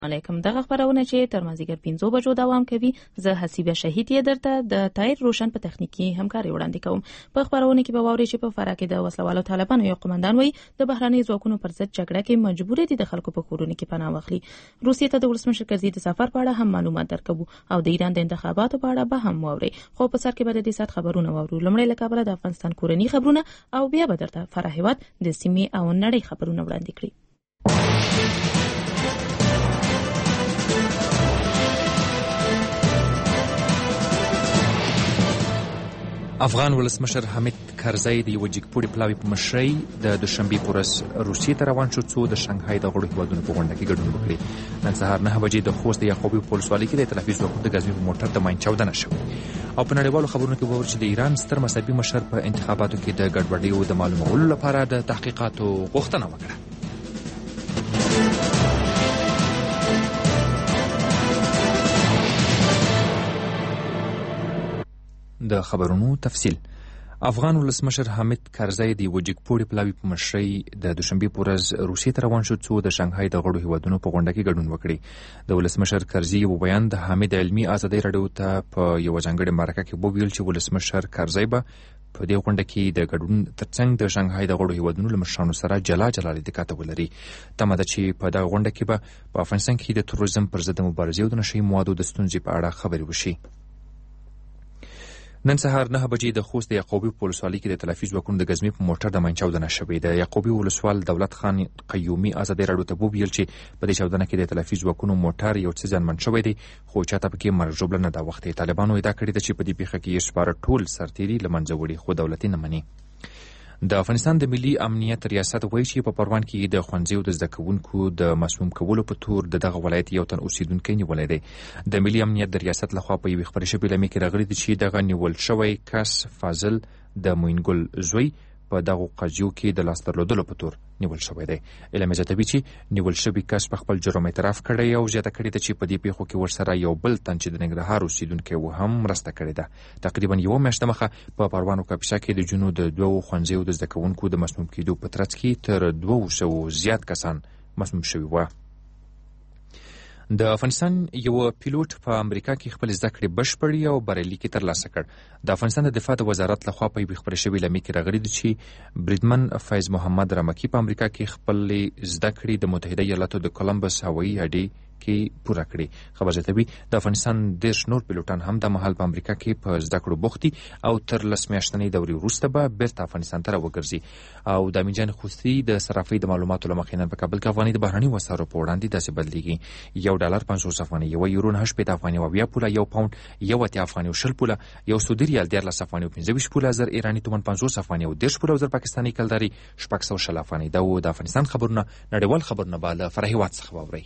علیکم. دغه خبرونه چې تر مازیګر 5 بجو دوام کوي، زه حسیبه شهید یې درته د تایر روشن په تخنیکی همکاري وړاندې کوم. په خبرونه کې به واوري چې په فراه کې د وسلوالو طالبانو یو قومندان وایي د بهراني ځواکونو پر ضد جګړه کې مجبور دي د خلکو په کورونو کې پناه واخلي. روسیې ته د ولسمشر کرزي د سفر په اړه هم معلومات درکوو او د ایران د انتخاباتو په اړه به هم واوري. خو په سر کې به د دې سات خبرونه واورو. لمړی له کابل د افغانستان کورنی خبرونه او بیا به درته فراه هیواد د سیمې او نړۍ خبرونه وړاندې کړي. افغان ولسمشر حامد کرزی د یو جګپوړي پلاوي په مشرۍ د دوشنبې په ورځ روسیې ته روان شو څو د شانګهای د غړو هیوادونو په غونډه کې ګډون وکړي. نن سهار 9 بجې د خوست د یعقوبي په ولسوالۍ کې د ائتلافي ځواکونو د غزني په موټر د ماین چاودنه شوې او په نړیوالو خبرونو کې وویل چې د ایران ستر مذهبي مشر په انتخاباتو کې د ګډوډیو د معلومولو لپاره د تحقیقاتو غوښتنه وکړه. د خبرونو تفصیل. افغان ولسمشر حامد کرزی د یو جګپوړي پلاوي په مشرۍ د دوشنبې په ورځ روسیې ته روان شو څو د شانګهای د غړو هیوادونو په غونډه کې ګډون وکړي. د ولسمشر کرزي یو بیان د حامد علمي ازادۍ راډیو ته په یو ځانګړي مرکه کې وویل چې ولسمشر کرزی به په دې غونډه کې د ګډون ترڅنګ د شانګهای د غړو هیوادونو له مشرانو سره جلا لیدکاته ولري. تمه ده چې په دغه غونډه کې به په افغانستان کې د تروریزم پر ضد مبارزې او د نشهیي موادو د ستونزې په اړه خبرې وشي. نن سهار 9 بجې د خوست د یعقوبي په ولسوالۍ کې د ائتلافي ځواکونو د غزني په موټر د ماین چاودنه شوې. د یعقوبي ولسوال دولت خان قیومي ازادۍ راډیو ته وویل چې په دې چاودنه کې د ائتلافي ځواکونو موټر یو څه زیانمن شوی دی، خو چاته پکې مرګ ژوبله نه ده وختي. طالبانو ادعا کړې ده چې په دې پیښه کې یې سپاره ټول سرتیري له منځه وړي، خو دولتي نه مني. د افغانستان د ملي امنیت ریاست وایي چې په پروان کې د ښوونځیو د زده کوونکو د مسموم کولو په تور دغه ولایت یو تن اوسیدونکی نیولی دی. د ملي امنیت د ریاست لخوا په یوې خپرې شوې اعلامیه کې راغلي دي چې دغه نیول شوی کس فاضل د موینګل زوی په دغه قضیو کې د لاس درلودلو په تور نیول شوی دی. اعلامیه زیاتوي چې نیول شوی کس په خپل جرم اعتراف کړی او زیاته کړې ده چې په دې پیښو کې ورسره یو بل تن چې د ننګرهار اوسیدونکی و هم مرسته کړې ده. تقریبا یوه میاشت دمخه په پروان او کاپیسا کې د جنو د 2 ښوونځیو د زده کوونکو د مسموم کېدو په ترڅ کې تر 200 زیات کسان مسموم شوي وو. د افغانستان یو پیلوټ په امریکا کې خپل زده کړې بشپړې او بریالیتوب ترلاسه کړ. د افغانستان د دفاع وزارت لخوا په یوې خبرې شوې اعلامیه کې راغلي دي چې بریدمن فیض محمد رمکی په امریکا کې خپل زده کړې د متحده ایالاتو د کولمبس هوایي اډې کې پوره کړې. خبر زیاتوي د افغانستان 10 نور پیلوټان هم د مهال په امریکا کې په زده کړو بوخت دي او تر 10 میاشتنۍ دورې وروسته به بیرته افغانستان ته راوګرځي. او د امین جان خوستي د صرافۍ د معلوماتو له مخې نن په کابل کې افغاني د بهرني وسارو په وړاندې داسې بدلیږي: $1 50 افغاني، €1 9 افغاني، 20 پوله، 1 پاوند 1 افغاني او 10 پوله، 1 سعودي ریال 13 افغاني او 25 پوله، 1000 ایرانی تومان 50 افغاني او 10 پوله، 1000 پاکستاني کلداري 610 افغاني. دا و د افغانستان خبرونه. نړیوال خبرونه به له فراه هیواد څخه واورئ.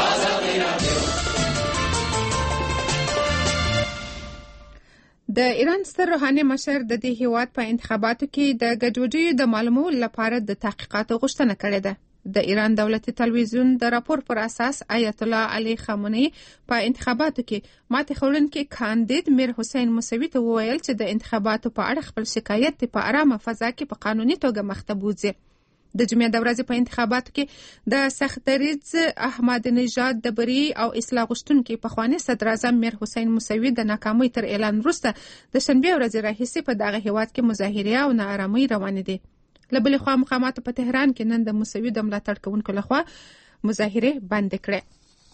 د ایران ستر روحاني مشر د دې هیواد په انتخاباتو کې د ګډوډیو د معلومولو لپاره د تحقیقاتو غوښتنه کړې ده. د ایران دولتي تلویزیون د راپور پر اساس آیت الله علی خامنه‌ای په انتخاباتو کې ماته خوړونکي کاندید میر حسین موسوي ته وویل چې د انتخاباتو په اړه خپل شکایت په آرامه فضا کې په قانوني توګه مخته بوځي. د جمعې د ورځې په انتخاباتو کې د سختدریځ احمد نژاد د بری او اصلاح غوښتونکي پخوانی صدر اعظم میر حسین موسوي د ناکامۍ تر اعلان وروسته د شنبې ورځې راهیسې په دغه هیواد کې مظاهرې او ناارامۍ روانې دي. له بلې خوا مقاماتو په تهران کې نن د موسوي د ملاتړ کوونکو لخوا مظاهرې بندې کړې.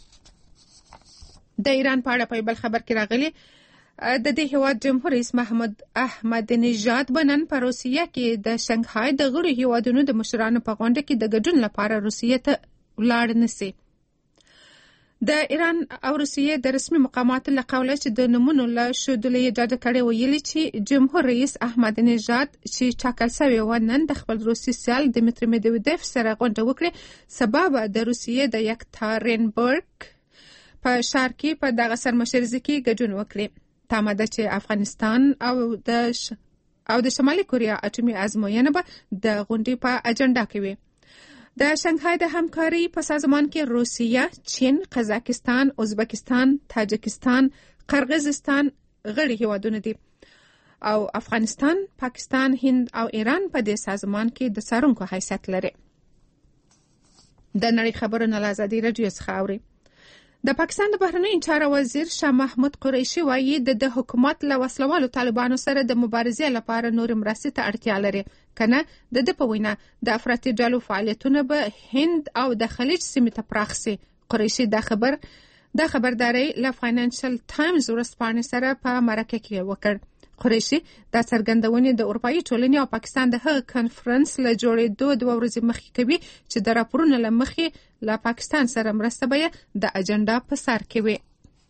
د ایران په اړه په بل خبر کې راغلي د دې هیواد جمهور رئیس محمد احمد نژاد بنن په روسیه کې د شانګهای د غړو هیوادونو د مشرانو په غونډه کې د ګډون لپاره روسیه ته ولاړ نسی. د ایران او روسیې د رسمي مقاماتو له قوله چې د نمونو له شودلې ډاډه کړې ویلي چې جمهور رئیس احمد نژاد چې ټاکل شوی و نن د خپل روسي سیال دمیتری مدویدف سره غونډه وکړي سبب د روسیې د یکتارینبرګ په ښار کې په دغه سرمشرزي کې ګډون وکړي. تمه ده چې افغانستان او د شمالي کوریا اټومي ازموینه به د غونډې په اجنډا کې وي. د شانګهای د همکاري په سازمان کې روسیه، چین، قزاقستان، ازبکستان، تاجکستان، قرغیزستان غړي هیوادونه دي او افغانستان، پاکستان، هند او ایران په دې سازمان کې د څارونکو حیثیت لري. د نړۍ خبرونه له ازادي راډیو څخه اوري. د پاکستان د بهرنیو چارو وزیر شاه محمود قریشي وایي د حکومت له وسلوالو طالبانو سره د مبارزې لپاره نور مرستې ته اړتیا لري، کنه د په وینا د افراطي ډلو فعالیتونه به هند او د خلیج سیمې ته پراخ شي. قریشي دا خبرداري له فاینانشل ټایمز ورځپاڼې سره په مرکه کې وکړ. قریشي دا څرګندونې د اروپایي ټولنې او پاکستان د هغه کانفرنس له جوړېدو 2 ورځې مخکې کوي چې د راپورونو له مخې له پاکستان سره مرسته به د اجنډا په سر کې وي.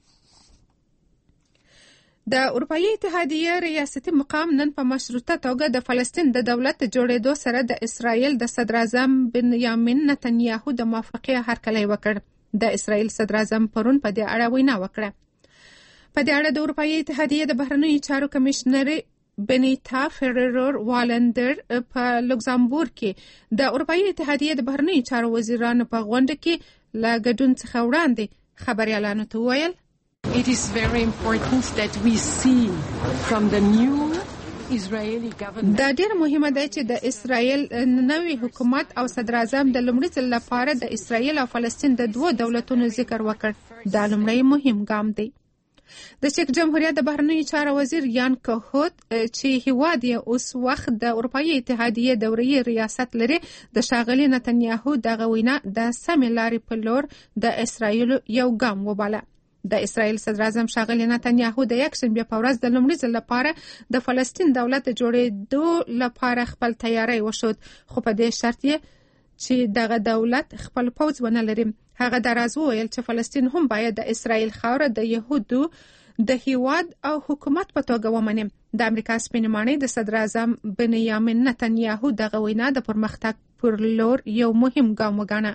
د اروپایي اتحادیې ریاستي مقام نن په مشروطه توګه د فلسطین د دولت جوړېدو سره د اسرائیل د صدر اعظم بنیامین نتنیاهو د موافقې هرکلی وکړ. د اسرائیل صدر اعظم پرون په دې اړه وینا وکړه. په دې اړه د اروپایي اتحادیې د بهرنیو چارو کمشنر بنیتا فیررور والندر په لوکزامبورګ کې د اروپایي اتحادیې د بهرنیو چارو وزیرانو په غونډه کې له ګډون څخه وړاندې خبريالانو ته وویل It is very important that we see from the new Israeli government. دا ډېر مهمه ده چې د اسرائیل نوی حکومت او صدر اعظم د لومړي ځل لپاره د اسرائیل او فلسطین د 2 دولتونو ذکر وکړ. دا لومړی مهم ګام دی. د چک جمهوریت د بهرنیو چارو وزیر یان کهوت چې هیواد یې اوس وخت د اروپایي اتحادیې دوري ریاست لري د شاغلي نتنیاهو دغه وینا د سمې لارې په لور د اسرائیل یو ګام وباله. د اسرائیل صدر اعظم شاغلي نتنیاهو د یکشنبه په ورځ د لومړي ځل لپاره د فلسطین دولت جوړېدو لپاره خپل تیاری وشود، خو په دې شرط یې چې دغه دولت خپل پوځ ونه لري. هغه دراز وویل چې فلسطین هم باید د اسرائیل خاوره د يهودو د هیواد او حکومت په توګه ومني. د امریکا سپینمانۍ د صدر اعظم بنیامین نتنیاهو دغه وینا د پرمختګ پر لور یو مهم ګام وګاڼه.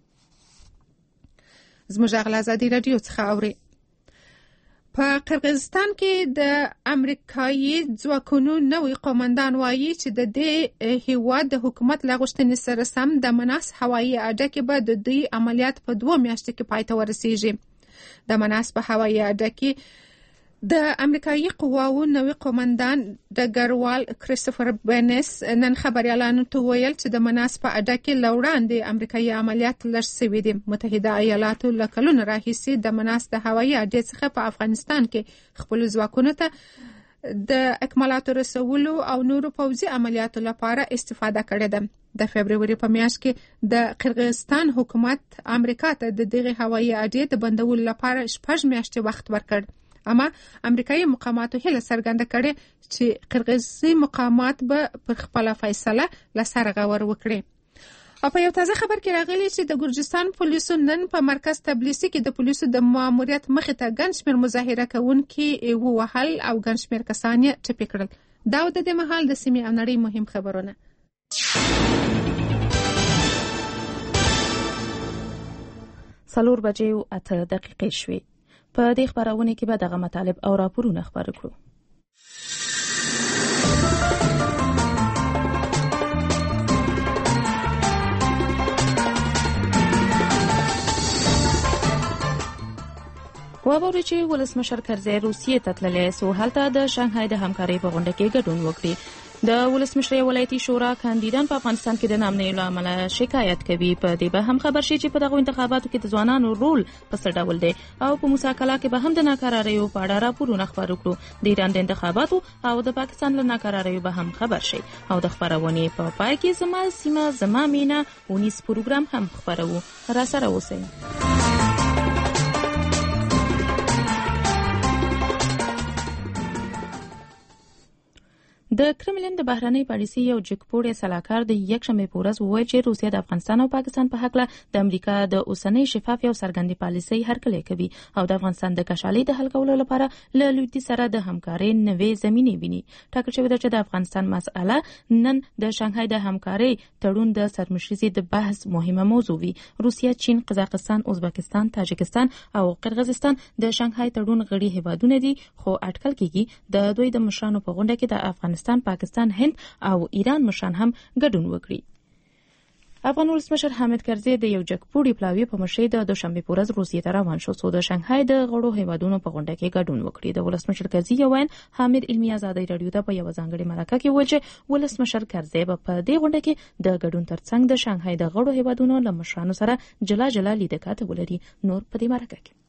زموږ غلا ازادي رادیو څخه اوري. په قرغیزستان کې د امریکایي ځواکونو نوې قومندان وایي چې د دې هیواد د حکومت له غوښتنې سره سم د مناس هوایي اډه کې به د دوی عملیات په 2 میاشتو کې پای ته ورسیږي. د مناس په هوایي اډه کې د امریکایي قواو نوې قومندان ډګروال کریستوفر بینس نن خبريالانو ته ویل چې د مناس په اډه کې لوړاندې امریکایي عملیات لږ شوي دي. متحده ایالاتو له کلونو راهیسې د مناس د هوایي اډې څخه په افغانستان کې خپل ځواکونو ته د اکمالاتو رسولو او نورو پوځي عملیاتو لپاره استفاده کړې ده. د فبرवरी په میاشت کې د قرغیزستان حکومت امریکا ته د دغه هوایي اډې د بندولو لپاره 6 میاشتې وخت ورکړ. اما امریکایي مقاماتو هله څرګنده کړې چې قرغیزي مقامات به پر خپل فیصله لسرغه ور وکړي. او په یو تازه خبر کې راغلی چې د ګرجستان پولیسو نن په مرکز تبلیسي کې د پولیسو د ماموریت مخې ته ګڼ شمېر مظاهره کوونکي ووهل او ګڼ شمېر کسان یې ټپي کړل. دا د دې مهال د سیمې او نړۍ مهم خبرونه. 4:08 شوې. په دې خبرونه کې به دغه مطالب او راپورونه خبرې کړو. واوري چې ولسمشر کرزي روسیې ته تللی سو هلته د شانګهای د همکارۍ په غونډه کې ګډون وکړي. د ولسمشر ولایتي شورا کاندیدان په افغانستان کې د نامنې له امله شکایت کوي. په دې به هم خبر شي چې په دغه انتخاباتو کې د ځوانانو رول په څه ډول دی او په موساکلا کې به هم د ناکراریو په اړه راپورونه خبرو کړو. د ایران د انتخاباتو او د پاکستان له ناکراریو به هم خبر شي او د خبرونې په پای کې زما سیمه زما مینا ونیس پروګرام هم خبرو. را سره اوسئ. د کرملین د بهرنۍ پالیسي یو جګپوړی سلاکار د یکشنبه په ورځ وویل چې روسیه د افغانستان او پاکستان په حق له د امریکا د اوسنۍ شفاف او څرګندې پالیسي هرکلی کوي او د افغانستان د کشالۍ د حل کولو لپاره له لویدیځ سره د همکارۍ نوې زمینې ویني. ټاکل شوې ده چې د افغانستان مسأله نن د شانګهای د همکارۍ تړون د سرمشرۍ د بحث مهمه موضوع وي. روسیه، چین، قزاقستان، ازبکستان، تاجکستان او قرغیزستان د شانګهای تړون غړي هیوادونه دي، خو اټکل کیږي د دوی د مشرانو په غونډه کې د افغانستان، پاکستان، هند او ایران مشران هم ګډون وکړي. افغان ولسمشر حامد کرزي د یو جګپوړي پلاوي په مشرۍ د دوشنبه په ورځ روسیې ته روان شو څو د شانګهای د غړو هیوادونو په غونډه کې ګډون وکړي. د ولسمشر کرزي یو وین حامد علمي ازادي رادیو ته په یو ځانګړي مرکه کې وویل چې ولسمشر کرزي په دې غونډه کې د ګډون ترڅنګ د شانګهای د غړو هیوادونو له مشرانو سره جلا جلا لیدکات ولري. نور په دې مرکه کې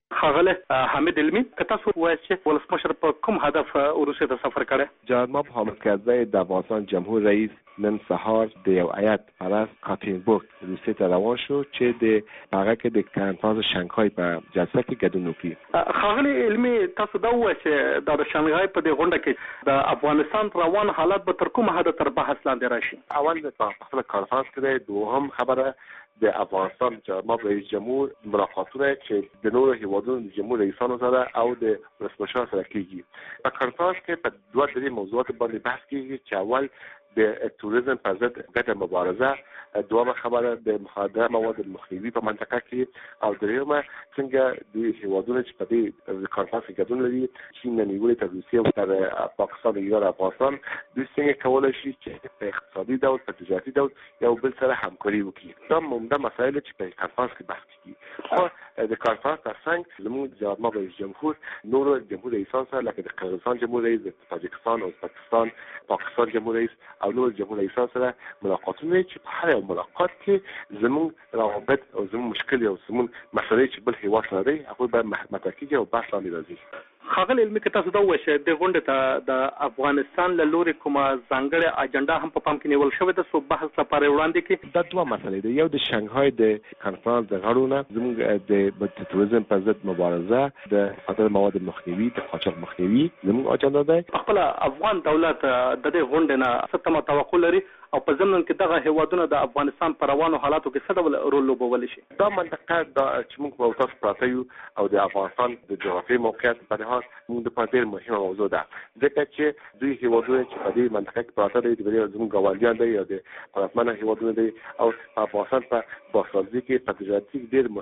ښاغلی حامد علمي که تاسو وایئ چې ولسمشر په کوم هدف روسیې ته سفر کړی؟ جناب ما حامد کرزی د افغانستان جمهور رئیس نن سهار د یو هیئت پر از کاترینبورگ روسیې ته روان شو چې د هغه کې د کنفرانس شانګهای په جلسه کې ګډون وکړي. ښاغلی علمي تاسو دا ووایئ چې دا د شانګهای په دې غونډه کې د افغانستان روان حالات به تر کومه حده تر بحث لاندې راشي؟ اول د خپل کانفرانس کې دوهم خبره د افغانستان جناب رئیس جمهور ملاقاتونه چې د نورو هیوادونو د جمهور رئیسانو سره او د ولسمشر سره کیږي. په کانفرانس کې په دوه درې موضوعات باندې بحث کیږي چې اول د توریزم پر ضد ګډه مبارزه، دومره خبره د مخدره مواد مخنیوي په منطقه کې، او دریمه څنګه د هیوادونو چې په دې کانفرانس کې ګډون لري چین نیولې تر روسیې او تر پاکستان، ایران او افغانستان دوی څنګه کولای شي چې په اقتصادي ډول په تجارتي ډول یو بل سره همکاري وکړي. دا عمده مسایل چې په کانفرانس کې بحث کیږي. خو د کانفرانس ترڅنګ زموږ جناب رئیس جمهور نورو جمهور رئیسان سره لکه د قزاقستان جمهور رئیس، د تاجکستان او ازبکستان، پاکستان جمهور رئیس او نور جمهور رئیسان سره ملاقاتونه چې په هر یو ملاقات کې زموږ روابط او زموږ مشکل او زموږ مسایل چې بل هیواد سره دی هغه به مطرح کیږي او بحث لاندې راځي. ښاغلی علمي که تاسو دا ووایئ چې د غونډې ته د افغانستان له لوري کومه ځانګړې اجنډا هم په پام کې نیول شوې ده څو بحث لپاره وړاندې کړي؟ دا دوه مسلې دي. یو د شانګهای د کانفرانس د غړو نه زموږ د توریزم پر ضد مبارزه، د خطر مواد مخنیوي، د قاچاق مخنیوي زموږ اجنډا ده. خپل افغان دولت د دې غونډې نه څه تمه توقع لري او په ضمن کې دغه هیوادونه د افغانستان په روانو حالاتو کې څه ډول رول لوبولی شي؟ دا منطقه دا چې موږ په تاسو پراته یو او د افغانستان د جغرافیایي موقعیت په لحاظ موږ د ډېر مهمه موضوع ده، ځکه چې دوی هیوادونه چې په دې منطقه کې پراته دي د زموږ ګاونډیان دي او د پرتمنه هیوادونه دي او په افغانستان په بازارځي کې په تجارتي ډېر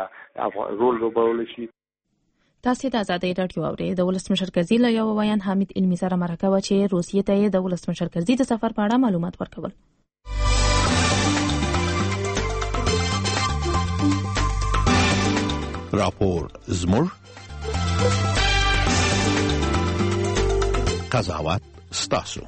مهم رول لوبولی شي. تاسو د ازادۍ راډیو اورئ. د ولسمشر کرزي له یو ویان حامد علمي سره مرکه و چې روسیې ته د ولسمشر کرزي د سفر په اړه معلومات ورکول. راپور زموږ قضاوت ستاسو.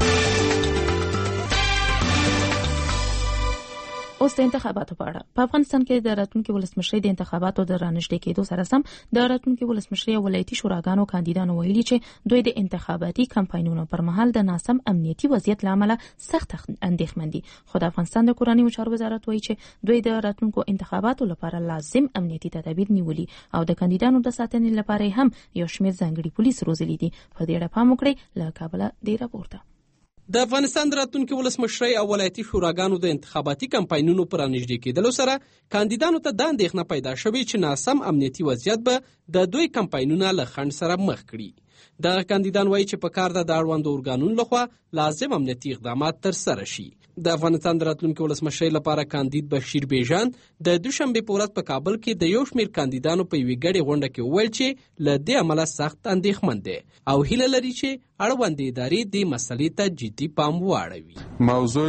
اوس د انتخاباتو په اړه په افغانستان کې د راتلونکي ولسمشرۍ د انتخاباتو د رانږدې کېدو سره سم د راتلونکي ولسمشرۍ او ولایتي شوراګانو کاندیدانو ویلي چې دوی د انتخاباتي کمپاینونو پر مهال د ناسم امنیتي وضعیت لامل سخت اندېښمن دي. خو د افغانستان د کورنیو چارو وزارت وایي چې دوی د راتلونکو انتخاباتو لپاره لازم امنیتي تدابیر نیولي او د کاندیدانو د ساتنې لپاره هم یو شمېر ځانګړي پولیس روزلي دي. په دې اړه پام وکړئ. له کابل د راپورته. د افغانستان د راتلونکي ولسمشرۍ او ولایتي شوراګانو د انتخاباتي کمپاینونو پر رانږدې کېدلو سره کاندیدانو ته دا اندېښنه پیدا شوې چې ناسم امنیتي وضعیت به د دوی کمپاینونه له خنډ سره مخ کړي. دغه کاندیدان وایي چې په کار د اړوندو ارګانونو لخوا لازم امنیتي اقدامات ترسره شي. د افغانستان د راتلونکي ولسمشرۍ لپاره کاندید بشیر بیژن د دوشنبې په ورځ په کابل کې د یو شمېر کاندیدانو په یوې ګډې غونډه کې وویل چې له دې امله سخت اندېښمن دی او هیله لري چې اړوندې ادارې دې مسلې ته جدي پام واړوي.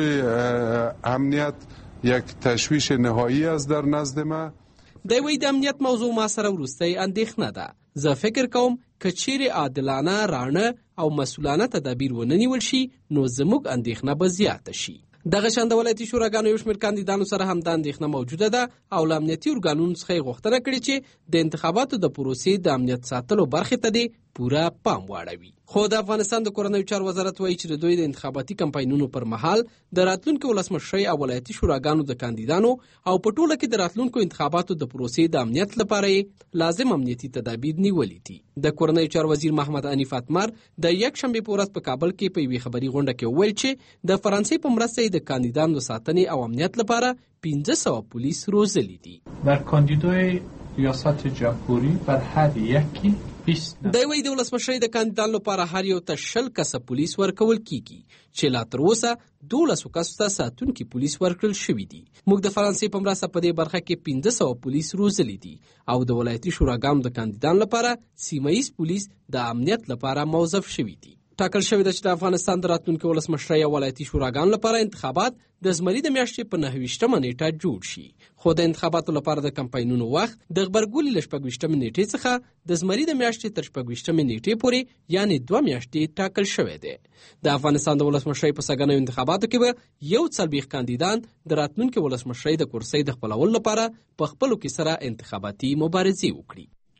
موضوع امنیت یک تشویش نهایی است در نزد ما. دی وایي د امنیت موضوع ما سره وروستی اندېښنه ده. زه فکر کوم که چیرې عادلانه، رانه او مسؤلانه تدابیر ونه نیول شي نو زموږ اندېښنه به زیاته شي. دغه شان د ولایتي شوراګانو یو شمېر کاندیدانو سره هم دا اندېښنه موجوده ده او له امنیتي ارګانونو څخه یې غوښتنه کړې چې د انتخاباتو د پروسې د امنیت ساتلو برخې ته دې پوره پام واړوي. خو د افغانستان د کورنیو چارو وزارت وایي چې د دوی د انتخاباتي کمپاینونو پر مهال د راتلونکو ولسمشرۍ او ولایتي شوراګانو د کاندیدانو او په ټوله کې د راتلونکو انتخاباتو د پروسې د امنیت لپاره لازم امنیتي تدابیر نیولي دي. د کورنیو چارو وزیر محمد انیف اتمر د یک شنبې په ورځ په کابل کې په یوې خبري غونډه کې وویل چې د فرانسې په مرسته د کاندیدانو د ساتنې او امنیت لپاره 1500 پولیس روزلي دي. بر کاندیدای ریاست جمهوری بر هر یکی دی وایي د ولسمشرۍ د کاندیدانو لپاره هر یو ته 20 کسه پولیس ورکول کیږي چې لا تر اوسه 12 کسو ته ساتونکي پولیس ورکړل شوي دي. موږ د فرانسې په مرسته په دې برخه کې 1500 پولیس روزلي دي او د ولایتي شوراګانو د کاندیدانو لپاره سیمه‌ییز پولیس د امنیت لپاره موظف شوي دي. ټاکل شوی ده چې د افغانستان د راتلونکي ولسمشرۍ او ولایتي شوراګانو لپاره انتخابات د زمري د میاشتې په 29مه نیټه جوړ شي. خو د انتخاباتو لپاره د کمپاینونو وخت د غبرګولي له 26مه نیټې څخه د زمري د میاشتې تر 26مه نیټې پورې یعنی 2 میاشتې ټاکل شوی دی. د افغانستان د ولسمشرۍ په سږنیو انتخاباتو کې به یو 40 کاندیدان د راتلونکي ولسمشرۍ د کرسۍ د خپلولو لپاره په خپلو کې سره انتخاباتي مبارزې وکړي.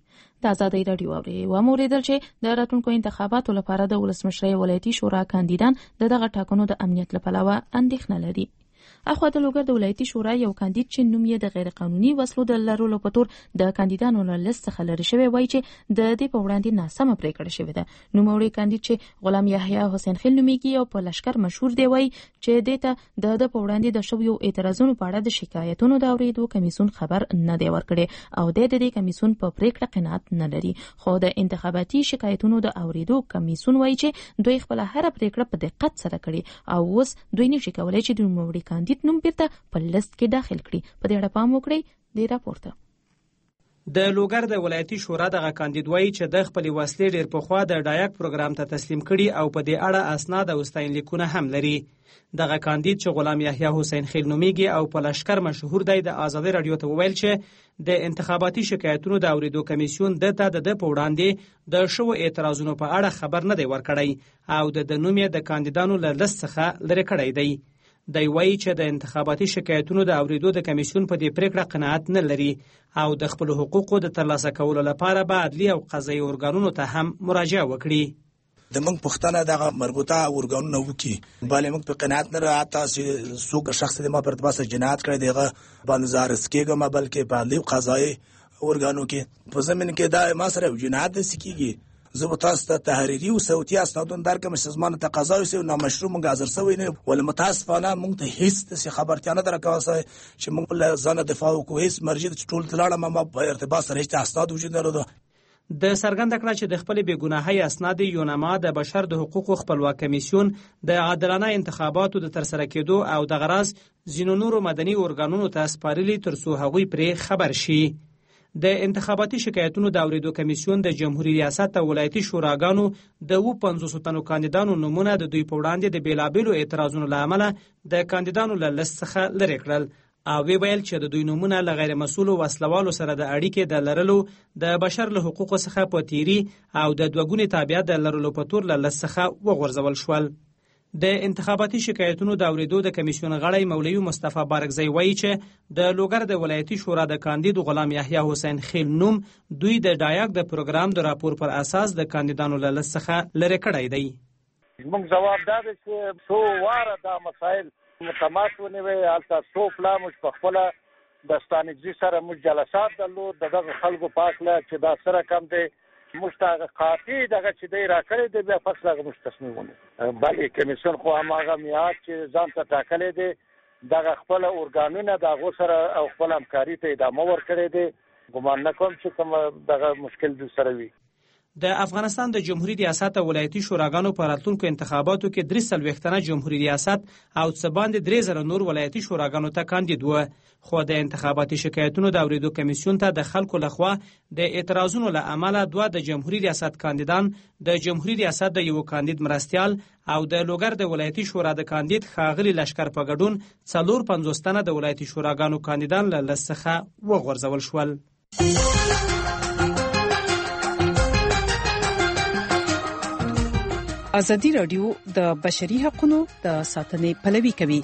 د ازادۍ راډیو اوري و موریدل چې د راتلونکو انتخاباتو لپاره د ولسمشرۍ ولایتي شورا کاندیدان دغه ټاکنو د امنیت لپاره اندېښنه لري. اخوا د لوګر د ولایتي شورا یو کاندید چې نوم یې د غیر قانوني وسلو د لرلو په تور د کاندیدانو له لیست څخه لرې شوی وایي چې د دې په وړاندې ناسمه پریکړه شوې ده. نوموړی کاندید چې غلام یحیی حسین خیل نومیږي او په لشکر مشهور دی وایي چې دته د په وړاندې د شویو اعتراضونو په اړه د شکایتونو د اوریدو کمیسیون خبر نه دی ورکړی او د دې کمیسیون په پریکړه قناعت نه لري. خو د انتخاباتي شکایتونو د اوریدو کمیسیون وایي چې دوی خپل هر پریکړه په دقت سره کړي او اوس دوی نشي کولای چې د نوموړي کاندید نوم بیرته په لیست کې داخل کړي. په دې اړه پام وکړئ د راپورته. د لوګر د ولایتي شورا دغه کاندید وایي چې د خپل وسلې ډیر پخوا د ډایاک پروګرام ته تسلیم کړي او په دې اړه اسناد او ستاینلیکونه هم لري. دغه کاندید چې غلام یحیی حسین خیل نومیږي او په لشکر مشهور دی د ازادۍ راډیو ته وویل چې د انتخاباتي شکایتونو د اوریدو کمیسیون دته د په وړاندې د شوو اعتراضونو په اړه خبر نه دی ورکړی او د نوم د کاندیدانو له لیست څخه لرې کړی دی. دی وایي چې د انتخاباتي شکایتونو د اوریدو د کمیسیون په دې پریکړه قناعت نه لري او د خپل حقوقو د ترلاسه کولو لپاره به عدلي او قضایي ارګانونو ته هم مراجعه وکړي. د موږ پښتنه دغه مربوطه ارګانونه وکي بلې موږ په قناعت نه راته چې څوک شخص د ما پر تاسو جنایت کړی دیغه باندې زارس کېږم بلکې په عدلي قضایي ارګانو کې په زمين کې دا ما سره جنایت سکیږي. زه به تاسو ته تحریري او صوتي اسنادونه درکوم چې زمانه تقاضا وي او نامشروع موږ حاضر سوی نه ول متاسفانه موږ ته هیڅ څه خبرتیا نه درکوسه چې موږ له ځان دفاع وکړو. هیڅ مرجع ټول تلاړه ما په ارتباط سره هیڅ اسناد وجود نه لري. د سرګند کړه چې د خپل بیګناهي اسناد یونما د بشر د حقوقو خپلواک کمیسیون د عادلانه انتخاباتو د ترسره کېدو او د غرض ځینو نورو مدني ارګانونو ته سپارلي ترڅو هغوی پرې خبر شي. د انتخاباتي شکایتونو د اوریدو کمیسیون د جمهوریت ریاست او ولایتي شوراګانو د 50 تنو کاندیدانو نومونه د دوی په وړاندې د بیلابېلو اعتراضونو له امله د کاندیدانو له لیست څخه لرې کړل او ویل چې د دوی نومونه له غیر مسؤلو وسلوالو سره د اړیکې د لرلو د بشر له حقوقو څخه په تیری او د دوګونی تابعیت د لرلو په تور له لیست څخه وغورځول شول. د انتخاباتي شکایتونو د اوریدو د کمیسیون غړی مولوی مصطفی بارکزی وایي چې د لوګر د ولایتي شورا د کاندید غلام یحیی حسین خیل نوم دوی د ډایاک د پروګرام د راپور پر اساس د کاندیدانو له لیست څخه لرې کړی دی. موږ جواب دا دی چې څو واره دا مسایل متماس ونیوي هلته څو پلا موږ په خپله د ستانکزي سره موږ جلسات درلود د دغه خلکو په هکله چې دا څه رقم دی موږ ته قاطع دغه چې دی راکړی دی بیا پس هغه موږ تصمیم ونیو. بلې کمیسیون خو هماغه میعاد چې ځان ته ټاکلی دی دغه خپله ارګانونه د هغو سره او خپل همکاري ته ادامه ورکړی دی. ګمان نه کوم چې کوم دغه مشکل دوی سره وي. د افغانستان د جمهوریت ریاست او ولایتي شوراګانو په راتلونکو انتخاباتو کې 340 تنه جمهوریت ریاست او څه باندې 3000 نور ولایتي شوراګانو ته کاندید و. خو د انتخاباتي شکایتونو د اوریدو کمیسیون ته د خلکو لخوا د اعتراضونو له امله دوه د جمهوریت ریاست کاندیدان د جمهوریت ریاست د یو کاندید مرستیال او د لوګر د ولایتي شورا د کاندید ښاغلي لشکر په ګډون 450 تنه د ولایتي شوراګانو کاندیدان له لیست څخه وغورځول شول. ازادي راډیو د بشري حقوقو د ساتنې پلوي کوي.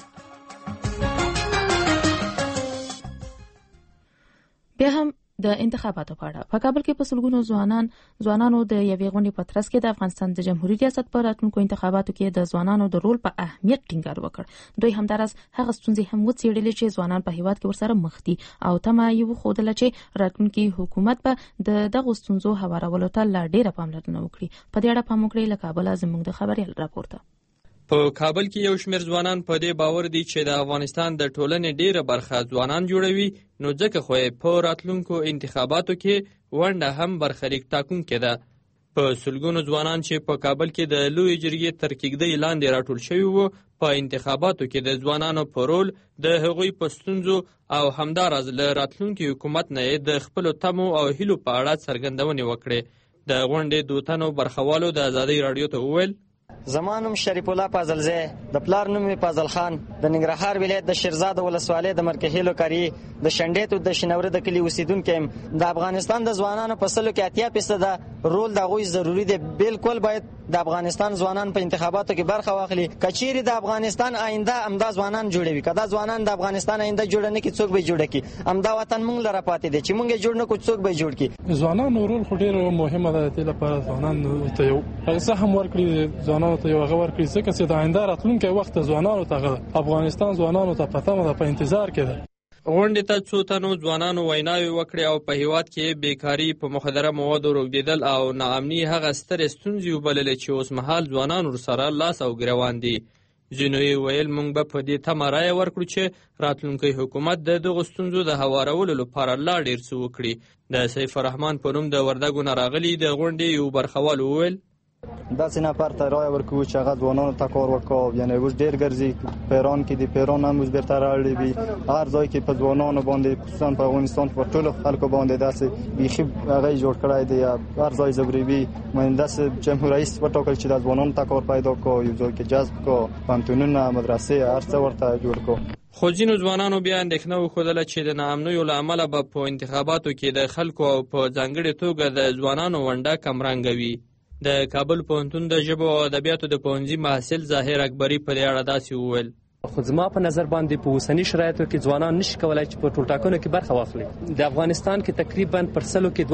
بیا هم د انتخاباتو په اړه په کابل کې په سلګونو ځوانانو د یوې غونډې په ترڅ کې د افغانستان د جمهوریت ریاست په راتلونکو انتخاباتو کې د ځوانانو د رول په اهمیت ټینګار وکړ. دوی همدارس هغه ستونزې هم وڅېړلې چې ځوانان په هیواد کې ورسره مخ دي او تمه یې وښودله چې راتلونکي حکومت به د دغو ستونزو هوارولو ته لا ډېره پاملرنه وکړي. په دې اړه پام وکړئ له کابله زموږ د خبريال راپورته. په کابل کې یو شمېر ځوانان په دې باور دي چې د افغانستان د ټولنې ډیره برخه ځوانان جوړوي نو ځکه خو په راتلونکو انتخاباتو کې ونډه هم برخلیک ټاکونکې ده. په سلګونو ځوانان چې په کابل کې د لوی جرګې تر کېږدۍ لاندې راټول شوي وو په انتخاباتو کې د ځوانانو په رول د هغوی په ستونزو او همداراز له راتلونکي حکومت نه د خپلو تمو او هیلو په اړه څرګندونې وکړې. د غونډې دوه تنو برخوالو د ازادۍ راډیو ته وویل زمانم شریف الله فاضلزی د پلار نوم می فاضل خان د ننګرهار ولایت د شیرزاد ولسوالۍ د مرکهیلو کاری د شنډېتو د شنوره د کلی اوسیدونکو د افغانستان د ځوانانو په سلو کې 80% رول د غوي ضروری دی. بالکل باید د افغانستان ځوانان په انتخاباتو کې برخه واخلي. کچېرې د افغانستان آینده همدا ځوانان جوړوي، که دا ځوانان د افغانستان آینده جوړ نه کړي څوک به جوړ کړي؟ همدا وطن موږ لره پاتې دی چې موږ یې جوړ نه کړو څوک به جوړ کړي. ځوانانو رول خو ډېر مهمه ده. دې لپاره ځوانانو ته یو سهم ورکړي، ځوانانو ته یو هغه ورکړي ځکه چې د آینده راتلونکی وخت ځوانانو ته افغانستان ځوانانو ته په تمه ده، په انتظار کې ده. غونډې ته څو تنو ځوانانو ویناوې وکړې او په هیواد کې بیکاري، په مخدره موادو روږدېدل او ناامني هغه سترې ستونزې وبللې چې اوس مهال ځوانان ورسره لاس او ګریوان دي. ځینو یې ویل موږ به په دې تمه رایه ورکړو چې راتلونکی حکومت د دغو ستونزو د هوارولو لپاره لا ډېر څه وکړي. د سیف الرحمن په نوم د وردګو نه راغلي د غونډې یو برخوال وویل داسې نفر ته رایه ورکوو چې هغه ځوانانو ته کار وکړو. یعنې اوس ډېر ګرځي پیران کې، د پیران هم اوس بیرته راوړي وي هر ځای کې په ځوانانو باندې، خصوصا په افغانستان په ټولو خلکو باندې داسې بیخي هغه جوړ کړی دی. هر ځای ضروري من داسې جمهور رئیس وټاکل چې د ځوانانو ته کار پیدا کړو، یو ځای کې جذب کړو، پوهنتونونه، مدرسې هر څه ورته جوړ کړو. خو ځینو ځوانانو بیا اندېښنه وښودله چې د ناامنیو له امله به په انتخاباتو کې د خلکو او په ځانګړې توګه د ځوانانو ونډه کمرنګه وي. د کابل پوهنتون د ژبو او ادبیاتو د پوهنځي محصل ظاهر اکبري په دې اړه داسې وویل خو زما په نظر باندې په اوسني شرایطو کې ځوانان نشي کولای چې په ټولټاکنو کې برخه واخلي. د افغانستان کې تقریبا پر سلو کې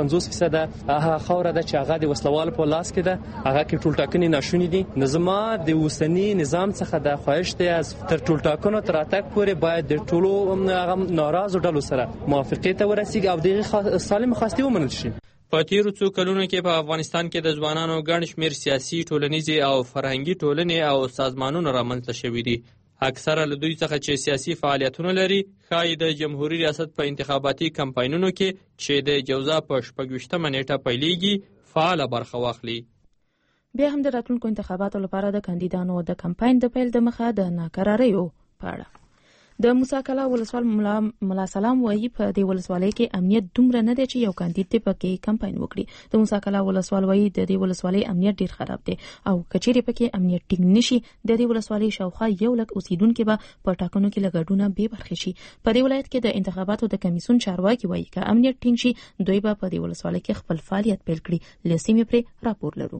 52-50% هغه خاوره ده چې هغه د وسلوال په لاس کې ده، هغه کې ټولټاکنې ناشونې دي. نو زما د اوسني نظام څخه د خواهش دی از تر ټولټاکنو تر اتک پورې باید د ټولو هغه ناراضو ډلو سره موافقې ته ورسیږي او دغه سالم خواستې ومنل شي. په تیرو څو کلونو کې په افغانستان کې د ځوانانو ګڼ شمېر سیاسي، ټولنیزې او فرهنګي ټولنې او سازمانونه رامنځته شوي دي. اکثره له دوی څخه چې سیاسي فعالیتونه لري ښایي د جمهوري ریاست په انتخاباتي کمپاینونو کې چې د جوزا په 26مه نیټه پیلېږي فعاله برخه واخلي. بیا هم د راتلونکو انتخاباتو لپاره د کاندیدانو د کمپاین د پیل د مخه د ناکراریو په اړه د موسی کلا ولسوال ملا سلام وایي په دې ولسوالۍ کې امنیت دومره نه دی چې یو کاندید دې پکې کمپاین وکړي. د موسی کلا ولسوال وایي د دې ولسوالۍ امنیت ډیر خراب دی او کچېرې پکې امنیت ټینګ نشي د دې ولسوالۍ شاوخوا 100,000 اوسیدونکو به په ټاکنو کې لګډونه بې برخې شي. په دې ولایت کې د انتخاباتو د کمیسیون چارواکي وایي که امنیت ټینګ شي دوی به په دې ولسوالۍ کې خپل فعالیت پیل کړي. لسیمې پرې راپور لرو.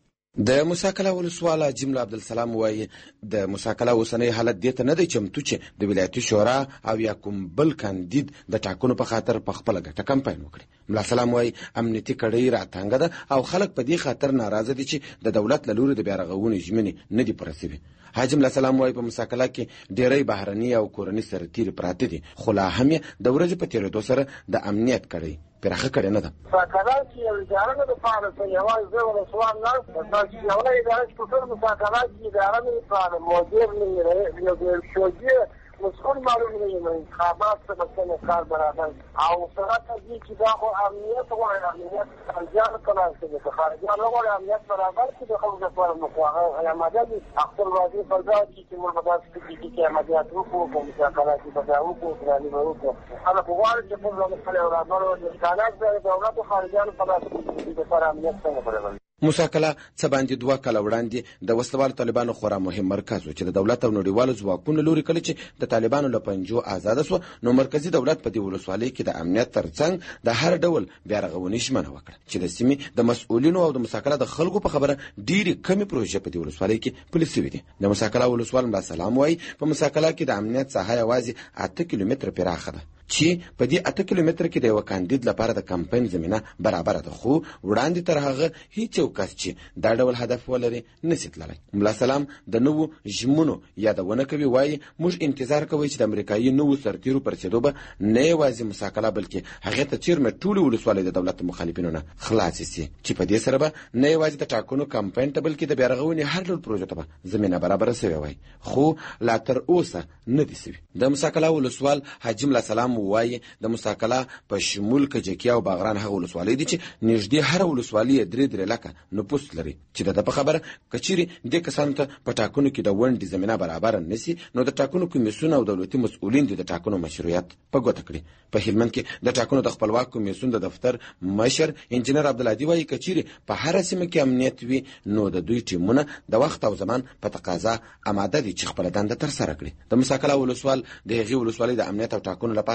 د موسی کلا ولسوال جمله عبدالسلام وایي د موسی کلا اوسنی حالت دې ته نه دی چمتو چې د ولایتي شورا او یا کوم بل کاندید د ټاکنو په خاطر په خپله ګټه کمپاین وکړي. ملا سلام وایي امنیتي کړۍ راتنګه ده او خلک په دې خاطر ناراضه دي چې د دولت له لوري د بیارغونې ژمنې نه دي پوره شوې. حاجي ملا سلام وایي په موسی کلا کې ډېری بهرني او کورني سرتیري پراته دي خو لا هم یې د ورځې په تېرېدو سره د امنیت کړۍ پراخه کړې نه ده. مساکله چې یو اداره نه لپاره څه یوازې زه ولسوال نه دا چې یوه اداره چې په ټول مساکله کې اداره نه لپاره مدیر نه یو شوجي مسؤل معلوم نه یم انتخابات څه مثلا کار برابر او سره دې چې دا خو امنیت غواړي امنیت خارجيان کله چې خارجيان غواړي امنیت برابر چې د خلکو لپاره مخاطب یا مدد خپل واجب فرض چې موږ به تاسو کې عملیات وکړو په مساکله کې به دا وکړو درانه وکړو هغه غواړي چې په لاره کې برابر او د کاناډا د دولت خارجيان په لاس کې د لپاره امنیت څنګه برابر. موسی کلا څه باندې 2 کاله وړاندې د وسلوالو طالبانو خورا مهم مرکز و چې د دولت او نړیوالو ځواکونو لوري کله چې د طالبانو له پنجو آزاد شو نو مرکزی دولت په دې ولسوالۍ کې د امنیت ترڅنګ د هر ډول بیارغونې ژمنه وکړه چې د سیمې د مسؤلینو او د موسی کلا د خلکو په خبره ډېری کمی پروژې په دې ولسوالۍ کې پلي شوې دي. د موسی کلا ولسوال ملا سلام وایي په موسی کلا کې د امنیت ساحه یوازې 8 کیلومتره پراخه ده چې په دې 8 کیلومتره کې د یو کاندید لپاره د کمپاین زمينه برابر ده خو وړاندې تر هغه هیڅ یو کس چې دا ډول هدف ولري نشي تللی. ملا سلام د نوو ژمنو یادونه کوي وایي موږ انتظار کوو چې د امریکایي نوو سرتیرو پر رسېدو به نه یوازې موسی کلا بلکې هغه ته چیرمه ټولې ولسوالۍ د دولت مخالفینو نه خلاص شي چې په دې سره به نه یوازې د ټاکنو کمپاین ته بلکې د بیارغونې هر ډول پروژې ته به زمينه برابر شوی وای خو لا تر اوسه نه دي شوی. د موسی کلا ولسوال حاجي ملا سلام وایي د موسی کلا په شمول کجکي او باغران هغه ولسوالۍ دي چې نږدې هر ولسوالۍ 3 لکه نفوس لري چې د په خبره کچيري د کسانو ته په ټاکنو کې د ونډې زمينه برابر نشي نو د ټاکنو کمیسیون او دولتي مسؤلین د ټاکنو مشروعیت په ګوته کړي. په هلمند کې د ټاکنو د خپلواک کمیسیون د دفتر مشر انجنیر عبدالهادي وایي کچيري په هر سیمه کې امنیت وي نو د دوی ټیمونه د وخت او زمان په تقاضا آماده دي چې خپل دنده تر سره کړي. د موسی کلا ولسوال د هغې ولسوالۍ د امنیت او ټاکنو لپاره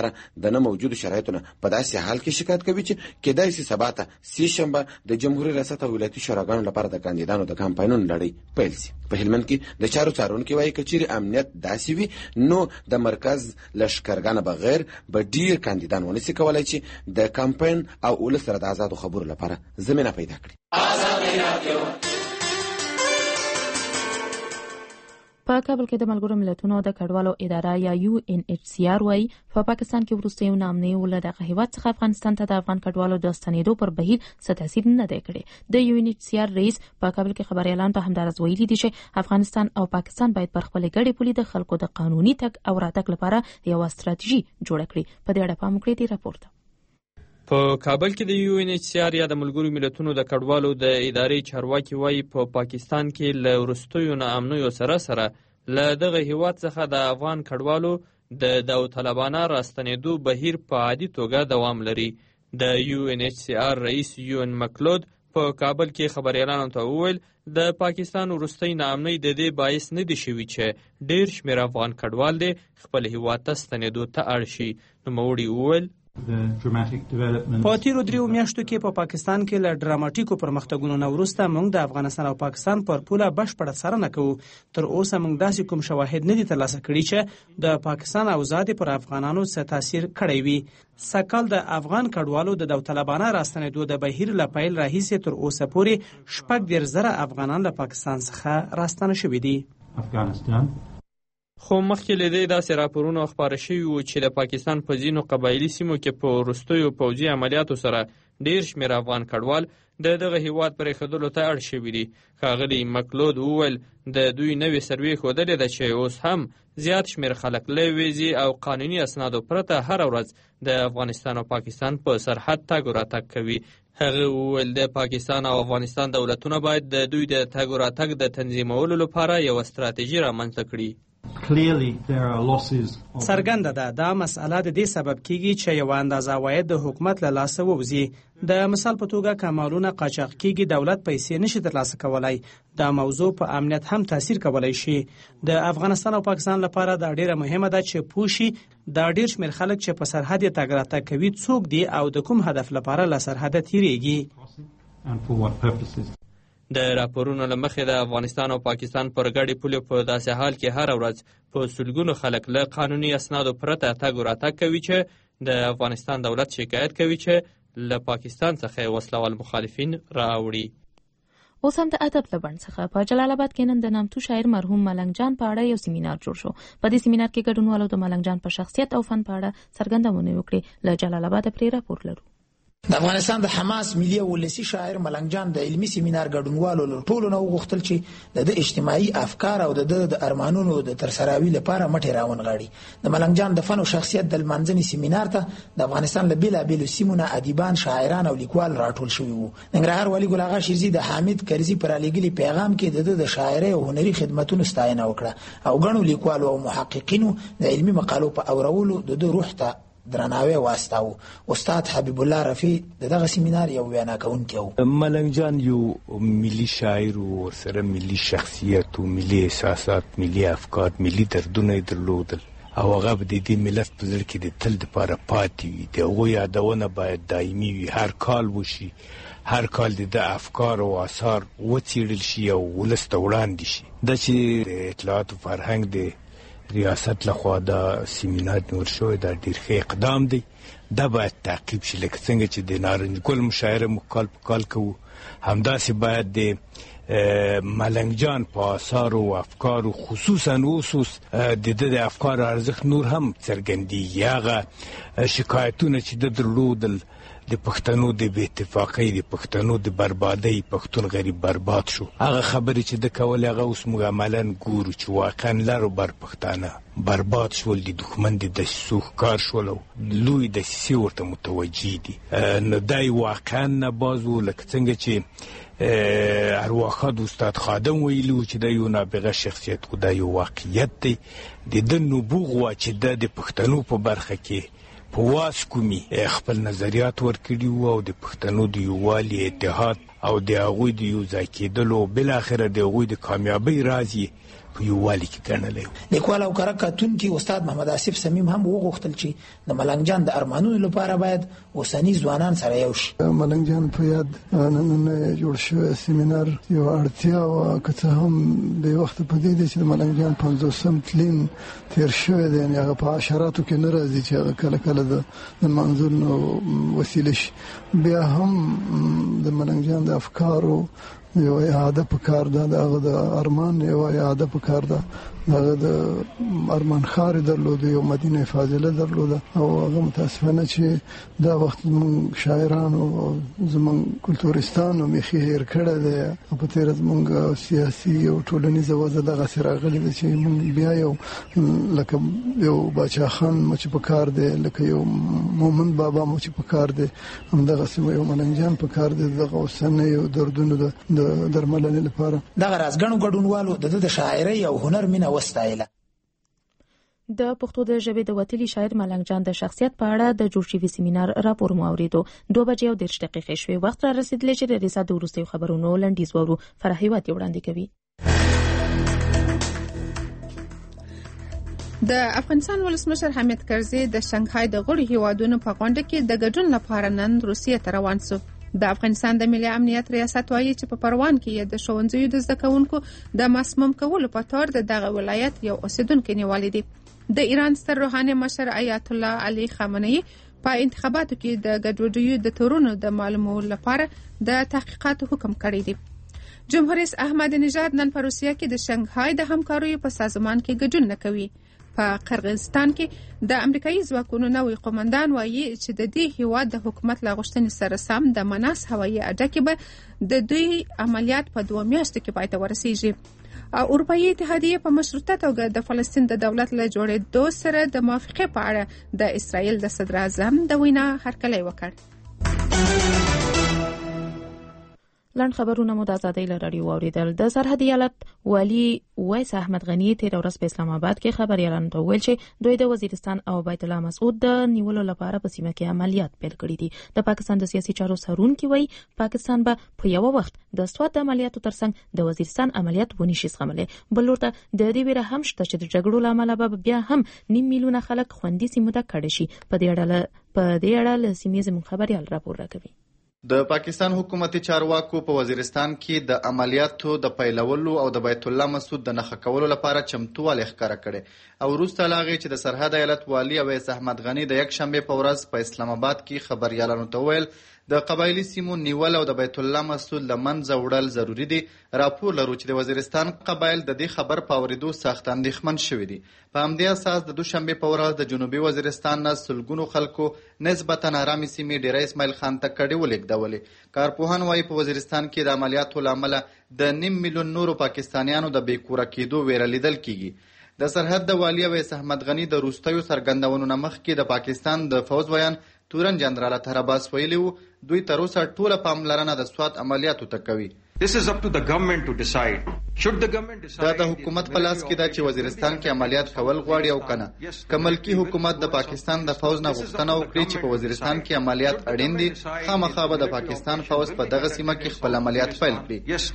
د نه موجودو شرایطو نه په داسې حال کې شکایت کوي چې کېدای شي سبا ته سې شنبه د جمهوریت ریاست او ولایتي شوراګانو لپاره د کاندیدانو د کمپاینونو لړۍ پیل شي. په هلمند کې د چارو څارونکي وایي که چیرې امنیت داسې وي نو د مرکز لښکرګانه بغیر به ډیر کاندیدان ونشي کولی چې د کمپاین او ولس سره د آزادو خبرو لپاره زمینه پیدا کړي. په کابل کې د ملګرو ملتونو د کډوالو اداره یا UNHCR وايي په پاکستان کې وروسته یو نامنې ول د هیواد څخه افغانستان ته د افغان کډوالو د ستنېدو پر بهیر څه تاثیر نه دی کړی. د UNHCR رئیس په کابل کې خبريالان په همدارس ویلي دي چې افغانستان او پاکستان باید پر خپل ګډې پولې د خلکو د قانوني تګ او راتګ لپاره یو استراتیژي جوړه کړي. په دې اړه پام وکړئ د راپور ته. په کابل کې د UNHCR یا د ملګرو ملتونو د کډوالو د ادارې چارواکي وایي په پاکستان کې له وروستیو ناامنیو سره له دغه هیواد څخه د افغان کډوالو د داوطلبانه راستنېدو بهیر په عادي توګه دوام لري. د UNHCR رئیس یون مکلود په کابل کې خبريالانو ته وویل د پاکستان وروستۍ ناامنۍ د دې باعث نه دي شوي چې ډېر شمېر افغان کډوال دې خپل هیواد ته ستنېدو ته اړ شي. نوموړي وویل په تیرو 3 میاشتو کې په پاکستان کې له ډراماټیکو پرمختګونو نه وروسته موږ د افغانستان او پاکستان پر پوله بشپړه څارنه کوو. تر اوسه موږ داسې کوم شواهد نه دي ترلاسه کړي چې د پاکستان اوضاع پر افغانانو څه تاثیر کړی وي. سکهال د افغان کډوالو د داوطلبانه راستنېدو د بهیر له پیل راهیسې تر اوسه پورې 10,000 افغانان له پاکستان څخه راستنه شوي دي. خو مخکې له دې داسې راپورونه خپاره شوي وو چې د پاکستان په ځینو قبایلي سیمو کې په وروستیو پوځي عملیاتو سره ډېر شمېر افغان کډوال د دغه هیواد پرېښودلو ته اړ شوي دي. ښاغلي مکلود وویل د دوی نوې سروې ښودلې ده چې اوس هم زیات شمېر خلک له ویزې او قانوني اسنادو پرته هره ورځ د افغانستان او پاکستان په سرحد تګ راتګ کوي. هغه وویل د پاکستان او افغانستان دولتونه باید د دوی د تګ راتګ د تنظیمولو لپاره یو استراتیژي رامنځته کړي. څرګنده ده دا مسأله د دې سبب کیږي چې یو اندازه عواید د حکومت له لاسه ووځي. د مثال په توګه که مالونه قاچاق کیږي دولت پیسې نشي ترلاسه کولای. دا موضوع په امنیت هم تاثیر کولی شي. د افغانستان او پاکستان لپاره دا ډیره مهمه ده چې پوښي دا ډیر شمېر خلک چې په سرحد یې تګ راتګ کوي څوک دي او د کوم هدف لپاره له سرحده تیریږي. د راپورونو له مخې د افغانستان او پاکستان پر ګډې پولې په داسې حال کې هره ورځ په سلګونو خلک له قانوني اسنادو پرته تګ راتګ کوي چې د افغانستان دولت شکایت کوي چې له پاکستان څخه وسلوال مخالفین راوړي. اوس هم د ادب له بڼ څخه په جلال آباد کې نن د نامتو شاعر مرحوم ملنګ جان په اړه یو سیمینار جوړ شو. په دې سیمینار کې ګډونوالو د ملنګ جان په شخصیت او فن په اړه څرګندونه وکړه. له جلال آباد پرې راپور لرو. د افغانستان د حماس ملي او ولسی شاعر ملنګ جان د علمي سیمینار ګډونوالو له ټولو نه وغوښتل چې د اجتماعي افکار او د ارمانونو د ترسراوي لپاره مټې راونغاړي. د ملنګ جان د فن او شخصیت د لمانځنې سیمینار ته د افغانستان له بیلابیلو سیمو نه ادیبان، شاعران او لیکوال راټول شوي وو. ننګرهار والي ګل اغا شیرزي د حامد کرزي پر لګلي پیغام کې د شاعرۍ او هنري خدماتونو ستاینه وکړه او غنو لیکوالو او محققینو د علمي مقالو په اورولو د روح ته درناوی واستاو. استاد حبیب الله رفیع دغه سیمینار یو وینا کوونکی و. ملنګ جان یو ملي شاعر او سره ملي شخصیت او ملي احساسات، ملي افکار، ملي دردونه درلودل او هغه د دې ملت په ځل کې د تل لپاره پاتې وي. د هغو یادونه باید دایمي وي. هر کال وشي، هر کال د افکار او آثار وڅېړل شي او ولس ته وړاندې شي. دا چې د اطلاعات او فرهنګ د ریاست لخوا دا سیمینار نور شوی دا ډیر ښه اقدام دی. دا باید تعقیب شي لکه څنګه چې د نارنج ګل مشاعره موږ کال په کال کوو، همداسې باید د ملنګ جان په آثارو او افکارو خصوصا اوس د افکارو ارزښت نور هم څرګندېږي. هغه شکایتونه چې د درلودل د پښتنو د بې اتفاقۍ، د پښتنو د بربادۍ، پښتون غریب برباد شو، هغه خبرې چې د کول هغه اوس موږ عملا ګورو چې واقعا لر و بر پښتانه برباد شول، د دښمن د دسیسو ښکار شول او لوی دسیسې ورته متوجه دي. نو دا واقعا نباز و لکه څنګه چې ارواښاد استاد خادم ویلي و چې دا یو نابغه شخصیت و، دا یو واقعیت دی. د ده نبوغ و چې دا د پښتنو په برخه کې په واس کومي خپل نظریات ورکړي وو او د پښتنو د یووالي، اتحاد او د هغوی د یو ځای کېدلو بالاخره د هغوی د کامیابۍ راز یې په یووالي کې ګڼلی. لیکوال او کره کتونکي استاد محمد آصف صمیم هم وغوښتل چې د ملنګ جان د ارمانونو لپاره باید اوسني ځوانان سره یو شي. ملنګ جان په یاد نن جوړ شوی سیمینار یو اړتیا وه، که څه هم بې وخته په دې دی چې د ملنګ جان 50 تلین تېر شوی دی، یعنې هغه په عشراتو کې نه راځي چې هغه کله کله د منظورونو وسیله شي. بیا هم د ملنګ جان د افکارو یو اعاده پکار ده، هغه د ارمان یو اعاده پکار ده. هغه د ارمان ښار درلود، یو مدینه فاضله درلود، او هغه متاسفانه چې دا وخت زموږ شاعرانو او زموږ کلتورستانو میخي هیر کړی دی، او په تېره زموږ سیاسي او ټولنیزه وضع دغسې راغلې ده چې موږ بیا یو لکه یو باچا خان مو چې پکار دی، لکه یو مومن بابا مو چې پکار دی، همدغسې یو ملنګ جان پکار دی دغه اوسنیو دردونو د درملنې لپاره. دغه راز ګڼو ګډونوالو د شاعرۍ او هنر مینه وستایله. د پښتو د ژبې د وتلي شاعر ملنګ جان د شخصیت په اړه د جوړ شوي سیمینار راپور مو اورېدو. 2:30 شوې وخت را رسېدلی چې د ریاست د وروستیو خبرونو لنډیز واورو. فرح هیواد یې وړاندې کوي. د افغانستان ولسمشر حامد کرزي د شنغهای د غړو هیوادونو په غونډه کې د ګډون لپاره نن روسیې ته روان شو. د افغانستان د ملي امنیت ریاست وایي چې په پروان کې د ښوونځیو د زده کوونکو د مسموم کولو په تور د دغه ولایت یو اوسیدونکو نیولې دي. د ایران ستر روحاني مشر آیت الله علي خامنه‌ای په انتخاباتو کې د ګډوډیو د تورونو د معلومولو لپاره د تحقیقاتو حکم کړی دی. جمهور رئیس احمد نژاد نن په روسیه کې د شنغهای د همکاریو په سازمان کې ګډون نه کوي. په قرغیزستان کې د امریکایي ځواکونو نوی قومندان وایي چې د دې هیواد د حکومت له غوښتنې سره سم د مناس هوایي اډه کې به د دوی عملیات په 2 میاشتو کې پای ته ورسیږي. اروپایي اتحادیه په مشروطه توګه د فلسطین د دولت له جوړېدو سره د موافقې په اړه د اسرائیل د صدر اعظم د وینا هرکلی وکړ. لاند خبرونه مو د ازادۍ له راډیو واوریدل. د سرحد ایالت والی ویس احمد غنی تیر ورځ په اسلام آباد کې خبريالانو ته ویل چې دوی د وزیرستان او بیت الله مسعود د نیولو لپاره په سیمه کې عملیات پیل کړي دي. د پاکستان د سیاسي چارو څارونکي وایي پاکستان به په یو وخت د سواد عملیاتو ترڅنګ د وزیرستان عملیات ونشي زغملی. بل ورته د دې ویره هم شته چې د جګړو لامل به بیا هم 9 میلیونه خلک خوندي سیمو ته کډه شي. په دې اړه له سیمې زموږ خبريال راپور راکوي. د پاکستان حکومتي چارواکو په وزیرستان کې د عملیاتو د پیلولو او د بیت الله مسعود د نښه کولو لپاره چمتووالی ښکاره کړي او وروسته له هغې چې د سرحد ایالت والي اویس احمد غني د یکشنبې په ورځ په اسلام آباد کې خبریالانو ته وویل د قبایلي سیمو نیول او د بیت الله مسعود له منځه وړل ضروري دي. راپور لرو چې د وزیرستان قبایل د دې خبر په اورېدو سخت اندېښمن شوي دي. په همدې اساس د دوشنبې په ورځ د جنوبي وزیرستان نه سلګونو خلکو نسبتا آرامې سیمې ډیری اسماعیل خان ته کډې ولېږدولې. کارپوهان وایي په وزیرستان کې د عملیاتو له امله د 9 میلیون نورو پاکستانیانو د بې کوره کېدو ویره لیدل کیږي. د سرحد د والي اویس احمد غني د وروستیو څرګندونو نه مخکې د پاکستان د فوز ویان تورن جنرال طاهر عباس ویلي وو دوی تر اوسه ټوله پاملرنه د سواد عملیاتو ته کوي. دا د حکومت په لاس کې ده چې وزیرستان کې عملیات کول غواړي او کنه. که ملکي حکومت د پاکستان د فوز نه غوښتنه وکړي چې په وزیرستان کې عملیات اړین دي، خامخا به د پاکستان فوز په دغه سیمه کې خپل عملیات پیل کړي.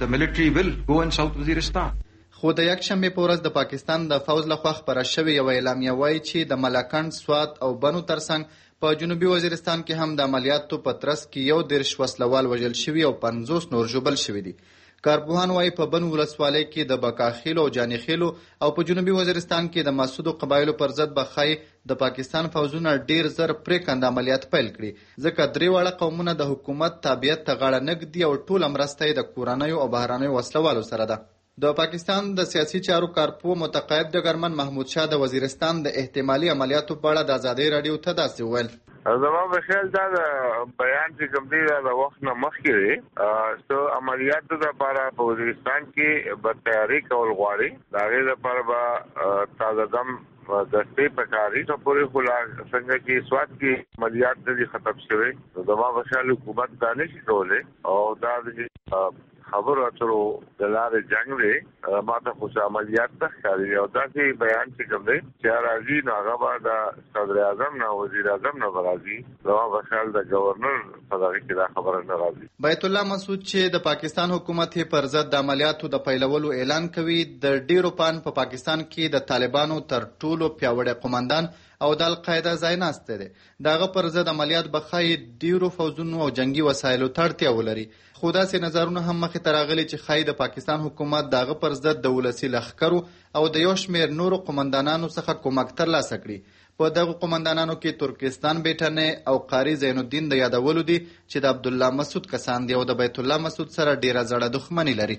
خو د یکشنبې په ورځ د پاکستان د فوز لخوا خپره شوې یوه اعلامیه وایي چې د ملاکنډ، سوات او بنو ترڅنګ په جنوبي وزیرستان کې هم د عملیاتو په ترڅ کې 11 وسلوال وژل شوي او 50 نور ژوبل شوي دي. کارپوهان وایي په بنو ولسوالۍ کې د بکاخیلو او جانیخیلو او په جنوبي وزیرستان کې د مسعودو قبایلو پر ضد به ښایي د پاکستان فوزونه ډیر زر پرېکنده عملیات پیل کړي، ځکه درې واړه قومونه د حکومت تابعیت ته غاړه نه ږدي او ټوله مرسته یې د کورنیو او بهرنیو وسلوالو سره ده. د پاکستان د سیاسي چارو کارپوه متقاعد ډګرمن محمود شاه د وزیرستان د احتمالي عملیاتو په اړه د ازادۍ راډیو ته داسې وویل. زما په خیال دا بیان چې کوم دی دا د وخت نه مخکې دی. عملیاتو لپاره په وزیرستان کې به تیاری کول غواړي. د هغې لپاره به تازه دم دستې پکاري. ته پورې خو څنګه چې سواد کې عملیات نه دي ختم شوي، نو زما په خیال حکومت دا نشي کولی او دا خبرو اترو د لارې جنگ دی ماته خو عملیات نه ښکاري او داسې بیان چې کوم دی چې راځي نو هغه به د صدر اعظم نه وزیر اعظم نه راځي نو هغه خیال د گورنر په دغه کې دا خبره نه راځي. بیت الله مسعود چې د پاکستان حکومت پر ضد د عملیاتو د پیلولو اعلان کوي د ډیرو په پاکستان کې د طالبانو تر ټولو پیاوړی قومندان او د القاعده ځای ناسته دی. دغه پر ضد عملیات بخای ډیرو فوزونو او جنگي وسایلو ته اړتیا ولري. خو داسې نظرونه هم مخې ته راغلي چې ښایي د پاکستان حکومت دغه پر ضد د ولسي لښکرو او د یو شمېر نورو قومندانانو څخه کومک ترلاسه کړي. په دغه قومندانانو کې ترکستان بیټنې او قاری زین الدین د یادولو دي چې د عبدالله مسعود کسان دي او د بیت الله مسعود سره ډیره زړه دښمني لري.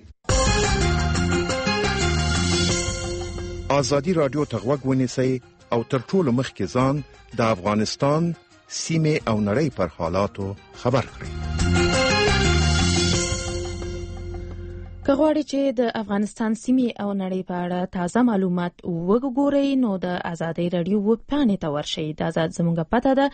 آزادي رادیو ته غوږ ونیسئ او تر ټولو مخکې ځان د افغانستان سیمې او نړۍ پر حالاتو خبر کړئ. که غواړئ چې د افغانستان سیمې او نړۍ په اړه تازه معلومات وګورئ نو د ازادۍ رادیو ویبپاڼې ته ورشئ. دا زموږ پته ده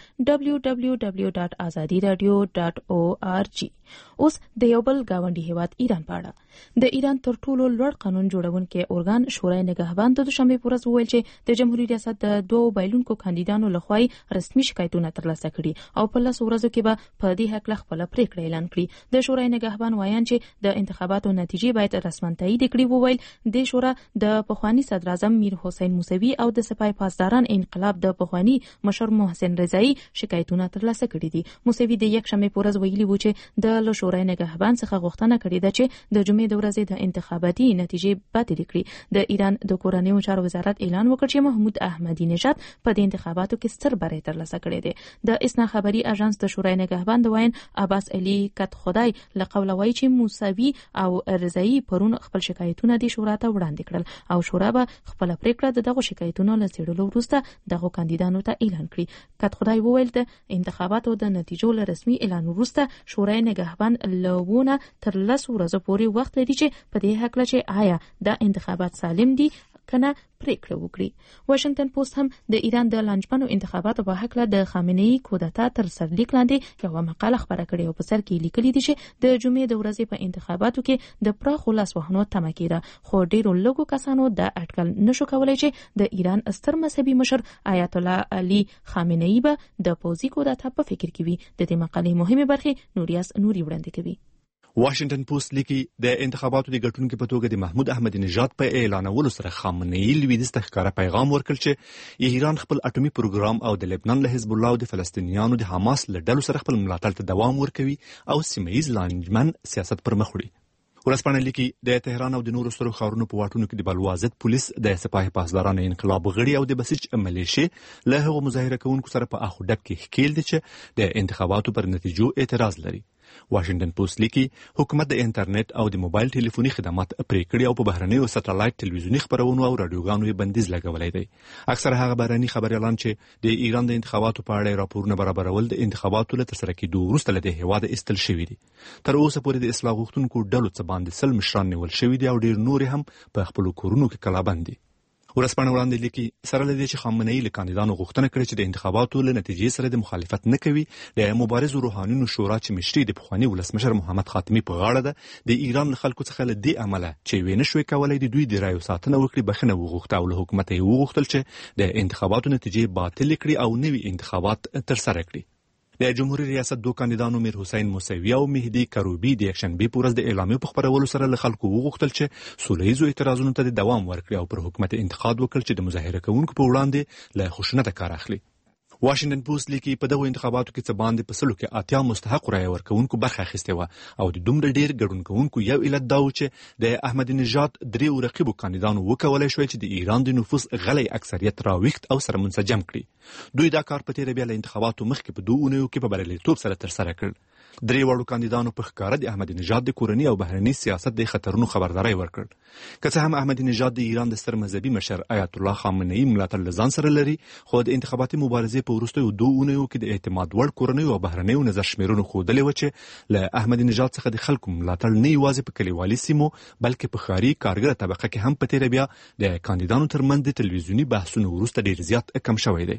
www.azadiradio.org. اوس د یو بل گاونډي هیواد ایران په اړه. د ایران تر ټولو لوړ قانون جوړونکي ارګان شورای نگهبان د دوشنبه په ورځ وویل چې د جمهوریت ریاست د دوه بایلونکو کاندیدانو لخوا رسمي شکایتونه ترلاسه کړي او په 10 ورځو کې به په دې حق خپل پریکړه اعلان کړي. د شورای نگهبان وایي چې د انتخاباتو نتیجې باید رسماً تایید کړي. وویل د شورا د پخوانی صدر اعظم میر حسین موسوي او د سپاه پاسداران انقلاب د پخوانی مشر محسن رضایی شکایتونه ترلاسه کړي دي. موسوي د یک شنبه په ورځ ویلي و چې د شورای نگهبان څخه غوښتنه کړې ده چې د جمعې د ورځې د انتخاباتي نتیجې باطلې کړي. د ایران د کورنیو چارو وزارت اعلان وکړ چې محمود احمدی نژاد په دې انتخاباتو کې ستر بری ترلاسه کړی دی. د اسنا خبري اژانس د شورای نگهبان د وین عباس علي کت خدای له قوله وایي چې موسوي او رضایی پرون خپل شکایتونه د شورا ته وړاندې کړل او شورا به خپل پریکړه دغه شکایتونو له څېړلو وروسته دغه کاندیدانو ته اعلان کړي. کت خدای وویل د انتخاباتو د نتیجو له رسمي اعلان وروسته شورای نگهبان لونه تر 10 ورځې پورې وخت لري چې په دې حق چې آیا د انتخابات سالم دي کنه پریکړه وکړي. واشنگټن پوسټ هم د ایران د لانجمنو انتخاباتو په حق د خامنه‌ای کودتا تر سرلیک لاندې یو مقاله خبره کړې او په سر کې لیکلي دي چې د جمعې د ورځې په انتخاباتو کې د پراخو لاسوهنو تمه کېده خو ډیرو لږو کسانو د اټکل نشو کولای چې د ایران ستر مذهبي مشر آیت الله علي خامنه‌ای به د پوځي کودتا په فکر کې وي. د دې مقالې مهمه برخه نوریاس نوري وړاندې کوي. واشنگټن پوسټ لیکي د انتخاباتو د ګټونکو په توګه د محمود احمدی نژاد په اعلانولو سره خامنه‌ای لویدیځ ته ښکاره پیغام ورکړ چې ایران خپل اټومي پروګرام او د لبنان له حزب الله او د فلسطینیانو د حماس له ډلو سره خپل ملاتړ ته دوام ورکوي او سیمه ییز لانجمن سیاست پر مخ وړي. ورځپاڼه لیکي د تهران او د نورو سترو ښارونو په واټونو کې د بلوا ضد پولیس د سپاه پاسداران انقلاب غړي او د بسیج ملیشې له هغو مظاهره کوونکو سره په اخو ډب کې ښکیل دي چې د انتخاباتو پر نتیجو اعتراض لري. واشنگټن پوسټ لیکي حکومت د انټرنیټ او د موبایل ټلیفوني خدمات پرې کړي او په بهرنیو سټلایټ ټلویزیوني خبرونو او رادیوګانو یې بندیز لګولای دی. اکثره هغه بهرني خبريالان چې د ایران د انتخاباتو په اړه راپورونه برابرول د انتخاباتو له ترسره کېدو وروسته له هیواد استل شوی دي. تر اوسه پورې د اصلاح غوښتونکو ډلو څخه باندې 100 مشران نیول شوی دي او ډیر نور هم په خپل کورونو کې کلابند دي. ورځپاڼه وړاندې لیکي سره له دې چې خامنه‌ای له کاندیدانو غوښتنه کړې چې د انتخاباتو له نتیجې سره د مخالفت نه کوي، د مبارزو روحانیونو شورا چې مشري د پخوانی ولسمشر محمد خاتمی په غاړه ده د ایران له خلکو څخه له دې عمله چې وینه شوي کولای د دوی د رایو ساتنه وکړي بخښنه وغوښته او له حکومت یې وغوښتل چې د انتخاباتو نتیجې باطل کړي او نوي انتخابات ترسره کړي. د جمهوریت ریاست دوه کاندیدانو میر حسین موسوي او مهدی کروبی د یکشنبه په ورځ د اعلامیې په خبرولو سره له خلکو وغوښتل چې سولهییزو اعتراضونو ته دوام ورکړي او پر حکومت انتقاد وکړي چې د مظاهره کوونکو په وړاندې له خشونت کار اخلي. واشنگټن پوسټ لیکي په دغه انتخاباتو کې څه باندې په سلو کې 80 مستحق رایه ورکوونکو برخه اخیستې وه او د دومره ډیر ګډون کوونکو یو علت دا و چې د احمدی نژاد درې رقیبو کاندیدانو وکولای شوی چې د ایران د نفوس غلی اکثریت راويخت او سره منسجم کړي. دوی دا کار په تیر بیا له انتخاباتو مخکې په 2 اونیو کې په بریالیتوب سره ترسره کړ. درې وړو کاندیدانو په ښکاره د احمدی نژاد د کورنی او بهرني سیاست د خطرونو خبرداري ورکړ. که څه هم احمدی نژاد د ایران د ستر مذهبي مشر آیت الله خامنه‌ای ملاتړ لزان سره لري، خو د انتخاباتي مبارزې په وروستیو 2 اونیو کې د اعتماد وړ کورنی او بهرني نظر شمیرونو ښودلې و چې له احمدی نژاد څخه د خلکو ملاتړ نه یوازې په کلیوالي سیمو بلکې په ښاري کارګر طبقه کې هم په تیر بیا د کاندیدانو ترمنځ د تلویزیوني بحثونو وروسته ډیر زیات کم شوی دی.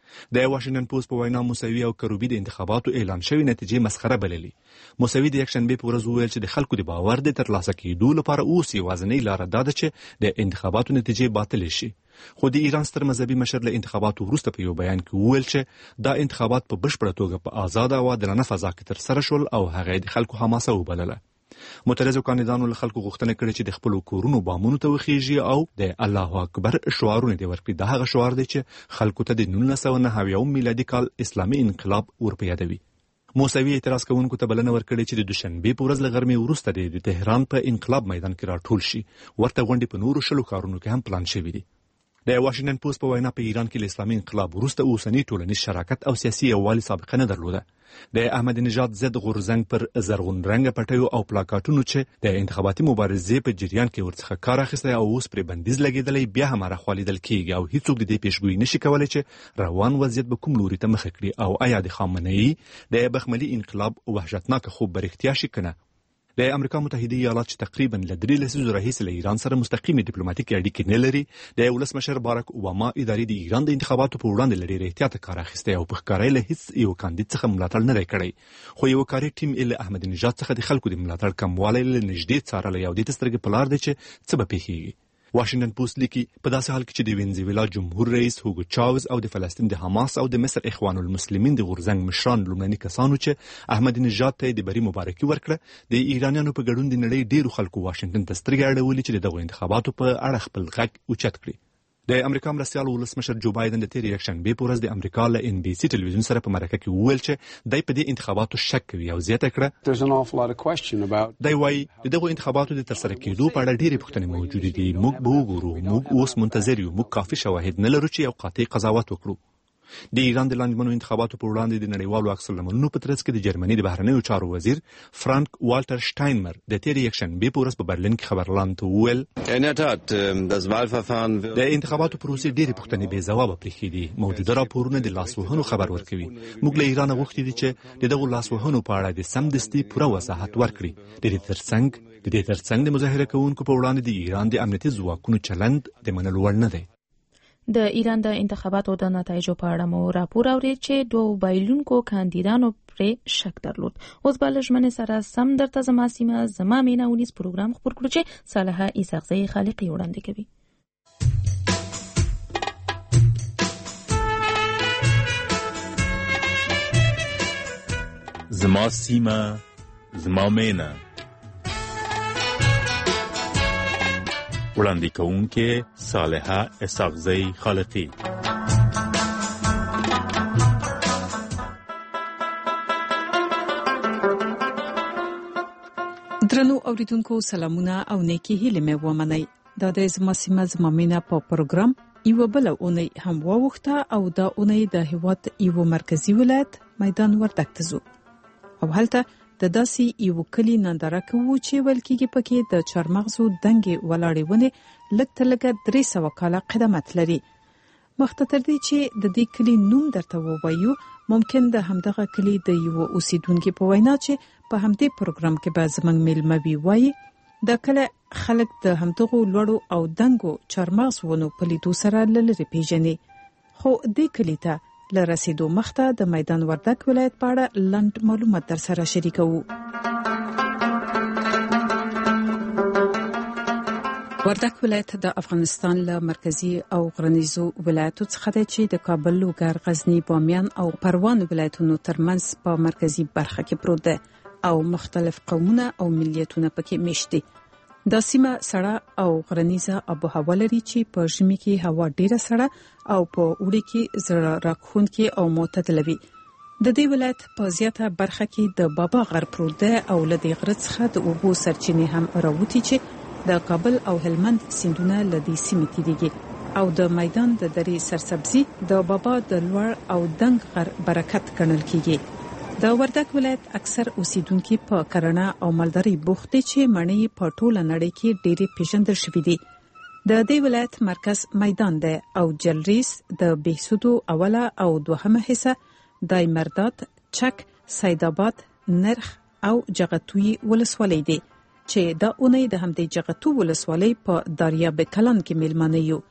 د واشنگټن پوسټ په وینا موسوي او کروبي د انتخاباتو اعلان شوی نتیجې مسخره بللې. موسوي د یکشنبه په ورځ وویل چې د خلکو د باور د ترلاسه کېدو لپاره اوس یوازینۍ لاره دا ده چې د انتخاباتو نتیجې باطلې شي. خو د ایران ستر مذهبي مشر له انتخاباتو وروسته په یو بیان کې وویل چې دا انتخابات په بشپړه توګه په آزاده او عادلانه فضا کې ترسره شول او هغه د خلکو حماسه وبلله. معترضو کاندیدانو له خلکو غوښتنه کړې چې د خپل کورونو بامونو ته وخیږي او د الله اکبر شعارونه دی ورکړي. دا هغه شعار دی چې خلکو ته د 1990 میلادي کال اسلامي انقلاب ورپیادوي. موسوي اعتراض کوونکو ته بلنه ورکړې چې د دوشنبه په ورځ له غرمې وروسته د تهران په انقلاب میدان کې راټول شي. ورته غونډې په نورو شلو کارونو کې هم پلان شوي دي. د واشنگټن پوسټ په وینا په ایران کې له اسلامي انقلاب وروسته اوسنی ټولنیز شراکت او سیاسي یووالي سابقه نه درلوده. د احمدی نژاد ضد غورځنګ پر زرغون رنګ پټیو او پلاکاټونو چې د انتخاباتي مبارزې په جریان کې ورڅخه کار اخیستی او اوس پر بندیز لګیدلی بیا هم راخوا لیدل کیږي او هیڅوک د دې پیشګویي نشي کولی چې روان وضعیت به کوم لوري ته مخه کړي او آیا د خامنه‌ای د بخملي انقلاب وحشتناک خوب به رښتیا شي که نه. د امریکا متحده ایالات چې تقریبا له 3 لسیزو راهیسې له ایران سره مستقیمې ډیپلوماټیکې اړیکې نه لري، د ولسمشر باراک اوباما ادارې د ایران د انتخاباتو په وړاندې له ډېر احتیاطه کار اخیستی او په ښکاره له هیڅ یو کاندید څخه ملاتړ نه دی کړی. خو یو کاري ټیم یې له احمدي نژاد څخه د خلکو د ملاتړ کموالی له نږدې څارلی او دې ته سترګې په لار دی چې څه به پیښیږي. واشنگټن پوسټ لیکي په داسې حال کې چې د وینزویلا جمهور رئیس هوګو چاوز او د فلسطین د حماس او د مصر اخوان المسلمین د غورځنګ مشران لومړني کسانو چې احمدي نژاد ته د بری مبارکي ورکړه، د ایرانیانو په ګډون د نړۍ ډیرو خلکو واشنگټن ته سترګې اړولې چې دغه انتخاباتو په اړه خپل غږ اوچت کړي. د امریکا مرستیال ولسمشر جو بایدن د تیرې یکشنبه په ورځ د امریکا له ان بي سي ټلویزیون سره په مرکه کې وویل چې دای په دې انتخاباتو شک کوي او زیاته کړه دای وايي دغه انتخاباتو د ترسره کېدو په اړه ډېرې پوښتنې موجودې دي. موږ به وګورو، موږ اوس منتظر یو، موږ کافي شواهد نه لرو چې یو قاطع قضاوت وکړو. د ایران د لاندمنو انتخاباتو په وړاندې د نړیوالو عکس العملونو په ترڅ کې د جرمني د بهرنیو چارو وزیر فرانک والټر شټاینمر د تیرې یکشنبه په ورځ په برلین کې خبرلاندو ته وویل د انتخاباتو پروسې ډېرې پوښتنې بې ځوابه پرېښې دي. موجوده راپورونه د لاسوهنو خبر ورکوي. موږ له ایران غوښتي دي چې د دغو لاسوهنو په اړه د سمدستي پوره وضاحت ورکړي. د دې ترڅنګ د مظاهره کوونکو په وړاندې د ایران د امنیتي ځواکونو چلند د منلو وړ نه دی. د ایران د انتخاباتو د نتایجو په اړه مو راپور اورید چې دوه بایلونکو کاندیدانو پرې شک درلود. اوس به له ژمنې سره سم درته زما سیمه زما مینه ونیز پروګرام خپور کړو چې صالحه عیساقزۍ خالقي وړاندې کوي. زما سیمه زما مینه وړاندې کوونکې صالحه عیساقزۍ خالقي. درنو اوریدونکو سلامونه او نیکی هیله مې ومنئ. دا د زما سیمه زما مینه په پروګرام یو بل اونۍ هم ووخته او دا اونۍ د هیواد یو مرکزی ولایت میدان وردګ ته ځو او هلته د داسې یو کلی ننداره کوو چې ولکېږي پکې د چارمغزو دنګې ولاړې ونې لږ تر لږه 300 کاله قدمت لري. مخته تر دې چې د دې کلی نوم درته ووایو، ممکن د همدغه کلی د یو اوسیدونکو په وینا چې په همدې پروګرام کې به زمنګ میلمه وي وایي د کله خلک د همدغو لوړو او دنګو چارمغز ونو په لیدو سره لری پیژني. خو دې کلی ته لرسیدو مخته د میدان وردګ ولایت په اړه لنډ معلومات در سره شریکو. وردګ ولایت د افغانستان له مرکزی او غرنیزو ولایتو څخه دی چې د کابل، لوګر، غزنی، بامیان او پروان ولایتونو ترمنځ په مرکزی برخه کې پروت دی او مختلف قومونه او ملیتونه پکې میشت دي. دا سیمه سړه او غرنیزه آب و هوا لري چې په ژمي کې هوا ډیره سړه او په اوړي کې زړه راکښونکې او معتدله وي. د دې ولایت په زیاته برخه کې د بابا غر پروت دی او له دې غره څخه د اوبو سرچینې هم راوتی چې د کابل او هلمند سیندونه له دې سیمې تیریږي او د میدان د درې سرسبزي د بابا د لوړ او دنګ غر برکت ګڼل کیږي. د وردګ ولایت اکثر اوسیدونکو په کرنه او مالداري بوخت دي چې مڼې په ټوله نړۍ کې ډېرې پیژندل شوې دي. د دې ولایت مرکز میدان دی او جلریز د بهسودو اوله او دوهمه حصہ د مرداد، چک، سیدآباد، نرخ او جغتوی ولسوالۍ دي چې دا اونۍ د همدې جغتو ولسوالۍ په دریاب کلان کې میلمانه یو.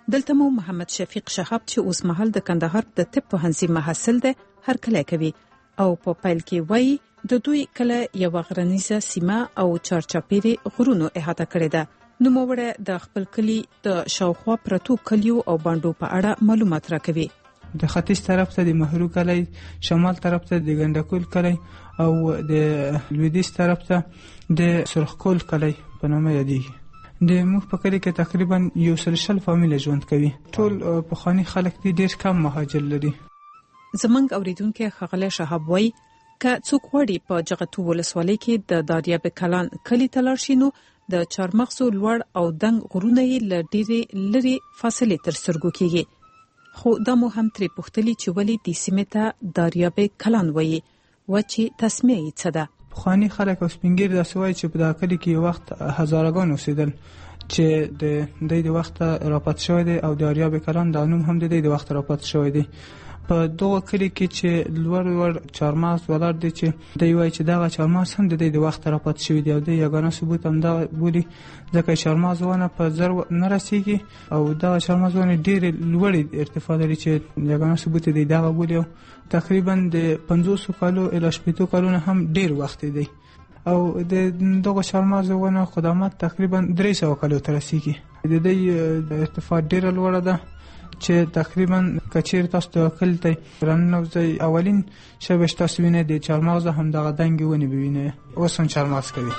دلته مو محمد شفیق شهاب چې اوس مهال د کندهار د طب پوهنځي محصل دی هرکلی کوي او په پیل کې وایي د دوی کله یو غرنیزه سیمه او چارچاپیري غرونو احاطه کړې ده. نو موږ د خپل کلی د شاوخوا پرتو کلیو او باندو په اړه معلومات راکوي. د ختیځ طرف ته د محرو کلی، شمال طرف ته د ګندکول کلی او د لویدیځ طرف ته د سرخکول کلی په نامه یادېږي. د موږ په کلی کې تقریبا 100 فامیل ژوند کوي. ټول پخوانی خلک دي، ډېر کم مهاجر لري. زمنګ اوریدونکو خغله شهاب وای ک څوک وړي په جغتو ولسوالۍ کې د داریاب کلان کلی تلاشینو د چارمغزو لوړ او دنګ غرونه ل ډېرې لري فاصله تر سرګو کېږي. خو دا مو هم ترې پوښتلي چې ولې د سیمې ته داریاب کلان وایي و چې تسمیه یې څه ده. پخوانی خلک او سپینګیر داسې وایي چې په دا کلی کې یو وخت هزارګان اوسېدل چې د وخت راپات شوی دی او داریاب کلان د نوم هم د وخت راپات شوی دی. په دغه کلی کې چې لوړ چارمغز ولر دي چې دوی وایي چې دغه چارمغز هم د وخت راپات شوی دی او د یګانه ثبوت هم دا بولی ځکه چارمغز ونه په زر نه رسیږي او دغه چارمغز ونه ډېر لوړ ارتفاع لري چې یګانه ثبوت دی دغه بولی تقریبا د 500 کالو الی 80 کالو هم ډېر وخت دی او د دغه چارمغز ونه خدمات تقریبا 300 کالو تر رسیږي. د دې ارتفاع ډېر لوړ ده چې تقریبا کچیر تاسو ته کلته رنوځي اولین شبش تاسو وینئ د چارمغز هم دغه دنګ ونی بوینئ اوس هم چارمغز کوي.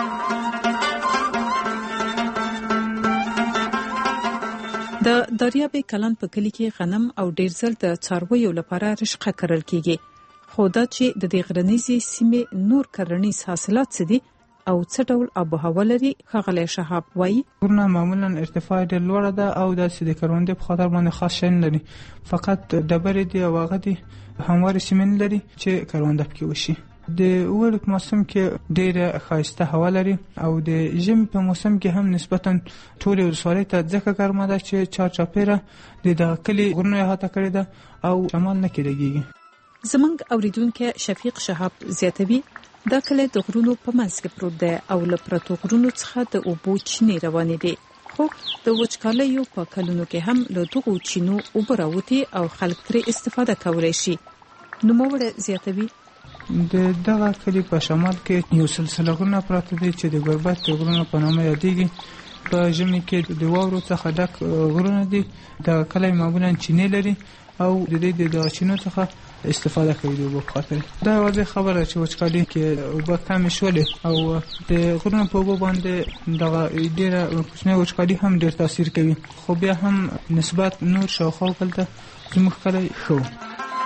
د دریاب کلان په کلی کې غنم او ډیر ځل د څارویو لپاره رشقه کرل کیږي. خو دا چې د دې غرنیزي سیمې نور کرنیز حاصلات څه دي او څه ډول آب و هوا لري خغله شهاب وایي. غرونه معمولا ارتفاع ډېر لوړ ده او د سید کروندې په خاطر باندې خاص شین لري، فقط ډبرې دي او هغه دي همواري سیمن لري چې کرونده پکې وشي. د اوړي په موسم کې ډېره ښایسته هوا لري او د ژمي په موسم کې هم نسبتا ټول ولسوالۍ ته ځکه ګرمه ده چې چارچاپیره د دغه کلي غرونه احاطه کړې ده او شمال نه کېږي. زمنګ اوریدونکو شفیق شهاب زیاتوي دا کله د غرونو په منځ کې پروت دی او له پرتو غرونو څخه د اوبو چینې روانې دي. خو د وچکالیو په کلونو کې هم له دغو چینو اوبه راوتي او خلک ترې استفاده کولی شي. نوموړی زیاتوي د دغه کلي په شمال کې یو سلسله غرونه پراته دي چې د ګربت غرونه په نامه یادېږي. په ژمي کې د واورو څخه ډک غرونه دي. د کلی معمولا چینې لري او د دې د چینو څخه استفاده کوي د اوبو په خاطر. دا واضح خبره چې وچکالي کې اوبه کمې شولې او د غرونو په اوبو باندې دغه ډېره کوچنۍ وچکالي هم ډېر تاثیر کوي. خو بیا هم نسبت نور شاوخوا کلته زموږ کلی ښه و.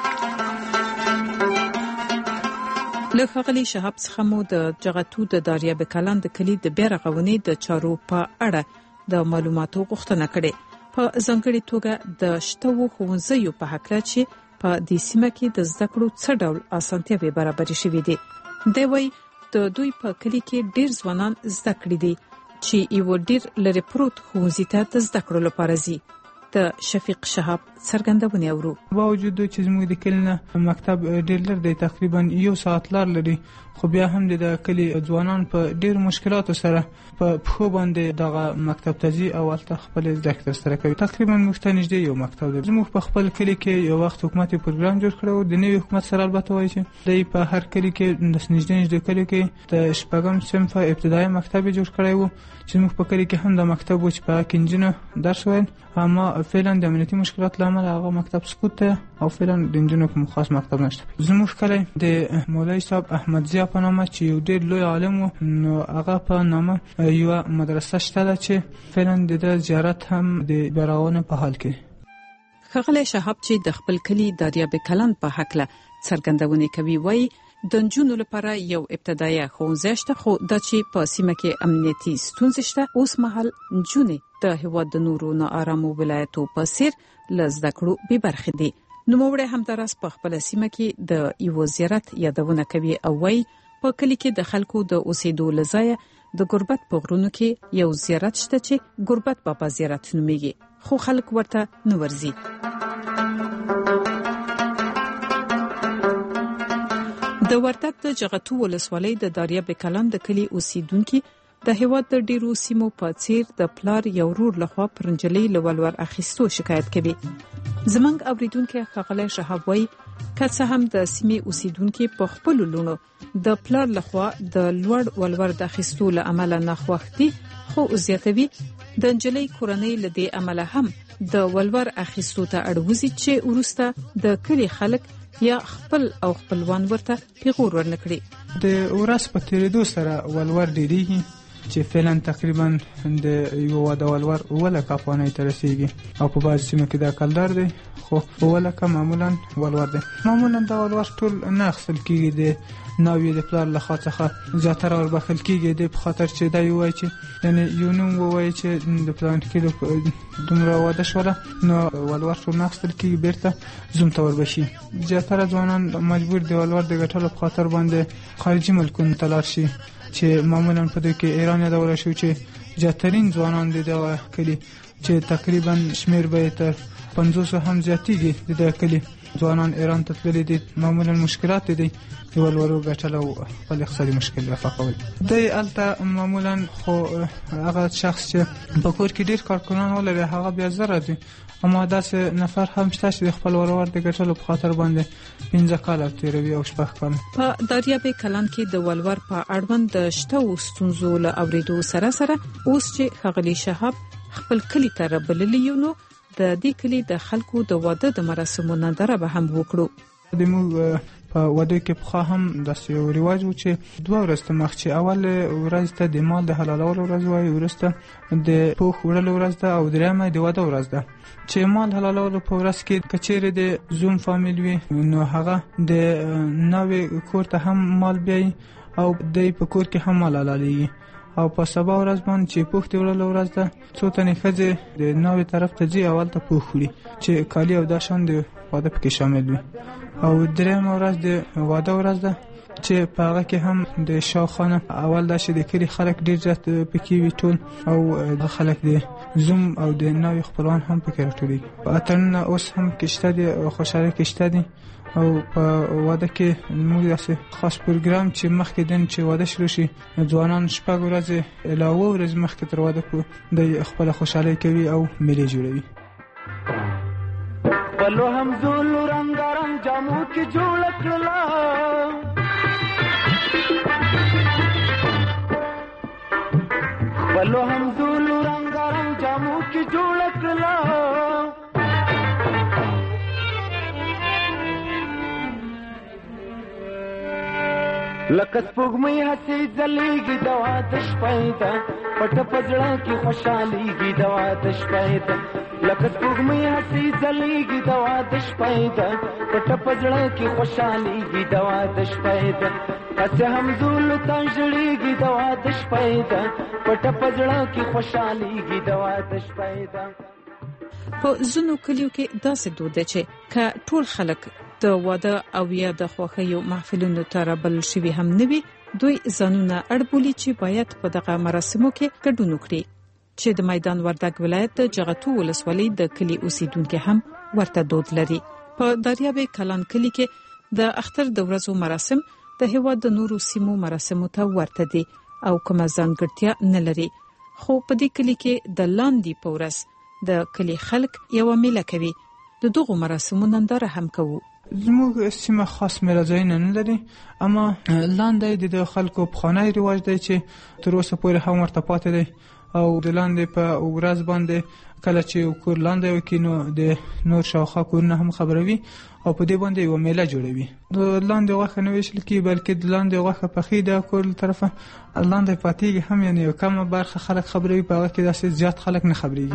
له ښاغلي شهاب څخه مو د جغتو د داریاب کلان د کلي د بیا رغونې د چارو په اړه د معلوماتو غوښتنه کړې. په ځانګړې توګه د شتو ښوونځیو په هکله چې په دې سیمه کې د زده کړو څه ډول اسانتیاوې برابرې شوې دي. دی وایي د دوی په کلی کې ډېر ځوانان زده کړي دي چې یو ډېر لرې پروت ښوونځي ته د زده کړو لپاره ځي. د شفیق شهاب څرګندونه اورو. باوجود چې زموږ د کلی نه مکتب ډېر لري دی، تقریبا 1 ساعت لار لري، خو بیا هم د کلی ځوانان په ډېر مشکلاتو سره په پښو باندې دغه مکتب ته ځي او هلته خپل زده کړې ترسره کوي. تقریبا موږ ته نږدې یو مکتب دی. زموږ په خپل کلی کې یو وخت حکومت پروګرام جوړ کړو د نوي حکومت سره، البته وایي چې دی په هر کلی کې د نږدې کلی کې د شپږم صنف ابتدایي مکتب جوړ کړی و چې موږ په کلی کې هم د مکتب و چې په کې انجینر درس وایي، اما فعلا د امنیتي مشکلات لامل هغه مکتب سقوط ته او فعلا د انجینر کوم خاص مکتب نشته. زموږ کلی د مولوی صاحب احمد ضیا په نامه چې یو ډېر لوی عالم و، نو هغه په نامه یو مدرسه شته ده چې فعلا د زیارت هم د بیرغونه په حال کې. ښاغلی شهاب چې د خپل کلی داریاب کلان په هکله څرګندونه کوي وایي د نجونو لپاره یو ابتدایي ښوونځی شته، خو دا چې په سیمه کې امنیتي ستونزې شته. اوس مهال نجونې د هېواد د نورو ناارامو ولایتو په څېر له زده کړو بې برخې دي. نوموړی همداراز په خپله سیمه کې د یو زیارت یادونه کوي او وایي په کلی کې د خلکو د اوسېدو له ځایه د ګربت په غرونو کې یو زیارت شته چې ګربت بابا زیارت نومیږي، خو خلک ورته نه ورځي. د وردګ د جغتو ولسوالۍ د داریاب کلان د کلی اوسیدونکو د هیواد د ډیرو سیمو په څیر د پلار یو ورور لخوا پرنجلې لولور اخیستو شکایت کوي. زمنګ اوریدونکو خغله شهاب وای کڅه هم د سیمې اوسیدونکو په خپل لونو د پلار لخوا د لوړ ولور د اخیستو له عمله ناخوښتي خو زیاتوي د انجلۍ کورنۍ لدی عمله هم د ولور اخیستو ته اړوزي چې ورسته د کلی خلک یا خپل او خپلوان ورته پیغور ورنکړي. د ورس په تیریدو سره ولور ډیریږي چې فعلا تقریبا د یو واده ولور ولکه افغانۍ ته رسیږي او په بعض سیمو کې دا کلدار دی خو ولکه معمولا ولور دی. معمولا دا ولور ټول نه اخیستل کېږي د ناوې د پلار له خوا څخه زیاتره وربخښل کېږي د په خاطر چې دا وایي چې یعنی یو نوم وایي چې د پلان کې دومره واده شوله نو ولور ټول نه اخیستل کېږي بیرته زوم ته وربشي. زیاتره ځوانان مجبور دي ولور د ګټلو په خاطر باندې خارجي ملکونو ته لاړ شي چې معمولا په دې کې ایران یادول شو چې زیاترین ځوانان د دغه کلی چې تقریبا شمیر به تر 500 هم زیاتیږي د دغه کلی ځوانان ایران ته تللي دي. معمولا مشکلات دي د ولورو ګټل او خپل اقتصادي مشکل رفع کول. د الته معمولا خو هغه شخص چې په کور کې ډیر کارکونان ولري هغه بیا زره دي اما داسې نفر هم شته چې خپل ولور د ګټلو په خاطر باندې 15 کال تیروي او شپږ کال. په دریاب کلان کې د ولور په اړوند د شته ستونزو له اوریدو سره اوس چې خغلی شهاب خپل کلی ته رابللی یو نو د دې کلی د خلکو د واده د مراسمو ننداره به هم وکړو. د موږ په واده کې په هم د یو ریواج و چې 2 ورځې مخ چې اول ورځ ته د مال د حلالولو ورځ وای ورسته د پوخ وړلو ورځ ده او درېمه د واده ورځ ده چې مال حلالولو په ورځ کې کچېره د زوم فامیل وي نو هغه د نوې کور ته هم مال بیاي او د په کور کې هم مال حلاليږي او په سبا ورځ باندې چې پوخ دی وړلو ورځ ده څو تنې ښځې د نوې طرف ته ځي اول ته پوخ وړي چې کالي او دا شان د واده پکې شامل وي او درېمه ورځ د واده ورځ ده چې په هغه کې هم د شاوخانه اول دا چې د کلي خلک ډېر زیات پکې وي ټول او د خلک د زوم او د نوې خپلوان هم پکې راټولېږي. اتڼونه اوس هم کې شته دي او خوشحالي کې شته دي او په واده کې موږ داسې خاص پروګرام چې مخکې دن چې واده شروع شي ځوانان شپږ ورځې علاوه ورځ مخکې تر واده د خپل خوشحالي کوي او میلې جوړوي. بلو هم زول رنگارنگ جامو کی جوړ کړلا بلو هم زول رنگارنگ جامو کی جوړ کړلا لکه سپوږمۍ هسې ځلېږي د واده شپه ده پټه په زړه کې خوشحالېږي د واده شپه ده لکه سپوږمۍ هسې ځلېږي د واده شپه ده پټه په زړه کې خوشحالېږي د واده شپه ده هسې هم زولو ته ژړېږي د واده شپه ده پټه په زړه کې خوشحالېږي د واده شپه ده. په ځینو کلیو کې داسې دود دی چې که ټول خلک د واده او یا د خوښیو محفلونو ته رابلل شوي هم نه وي دوی ځانونه اړبولي چې باید په دغه مراسمو کې ګډون وکړي چې د میدان وردګ ولایت د جغتو ولسوالۍ د کلی اوسیدونکو هم ورته دود لري. په دریاب کلان کلی کې د اختر د ورځو مراسم د هیواد د نورو سیمو مراسمو ته ورته دي او کومه ځانګړتیا نه لري خو په دې کلی کې د لاندې پورس د کلی خلک یو میله کوي د دغه مراسمو ننداره هم کوي. زموږ سیمه خاص مرزاین نه لري اما لاندې د خلکو په خانه ریواج دی چې تر اوسه پورې هم ورته پاتې دی او د لاندې په ورځ باندې کله چې کور لاندې وکینو د نور شاوخوا کورونه هم خبروي او په دې باندې یو میله جوړوي. د لاندې غوښه نه ویشل کی بلکې د لاندې غوښه پخې د کور طرفه لاندې پاتېږي هم یعنی یو کم برخه خلک خبروي په هغه کې داسې زیات خلک نه خبريږي.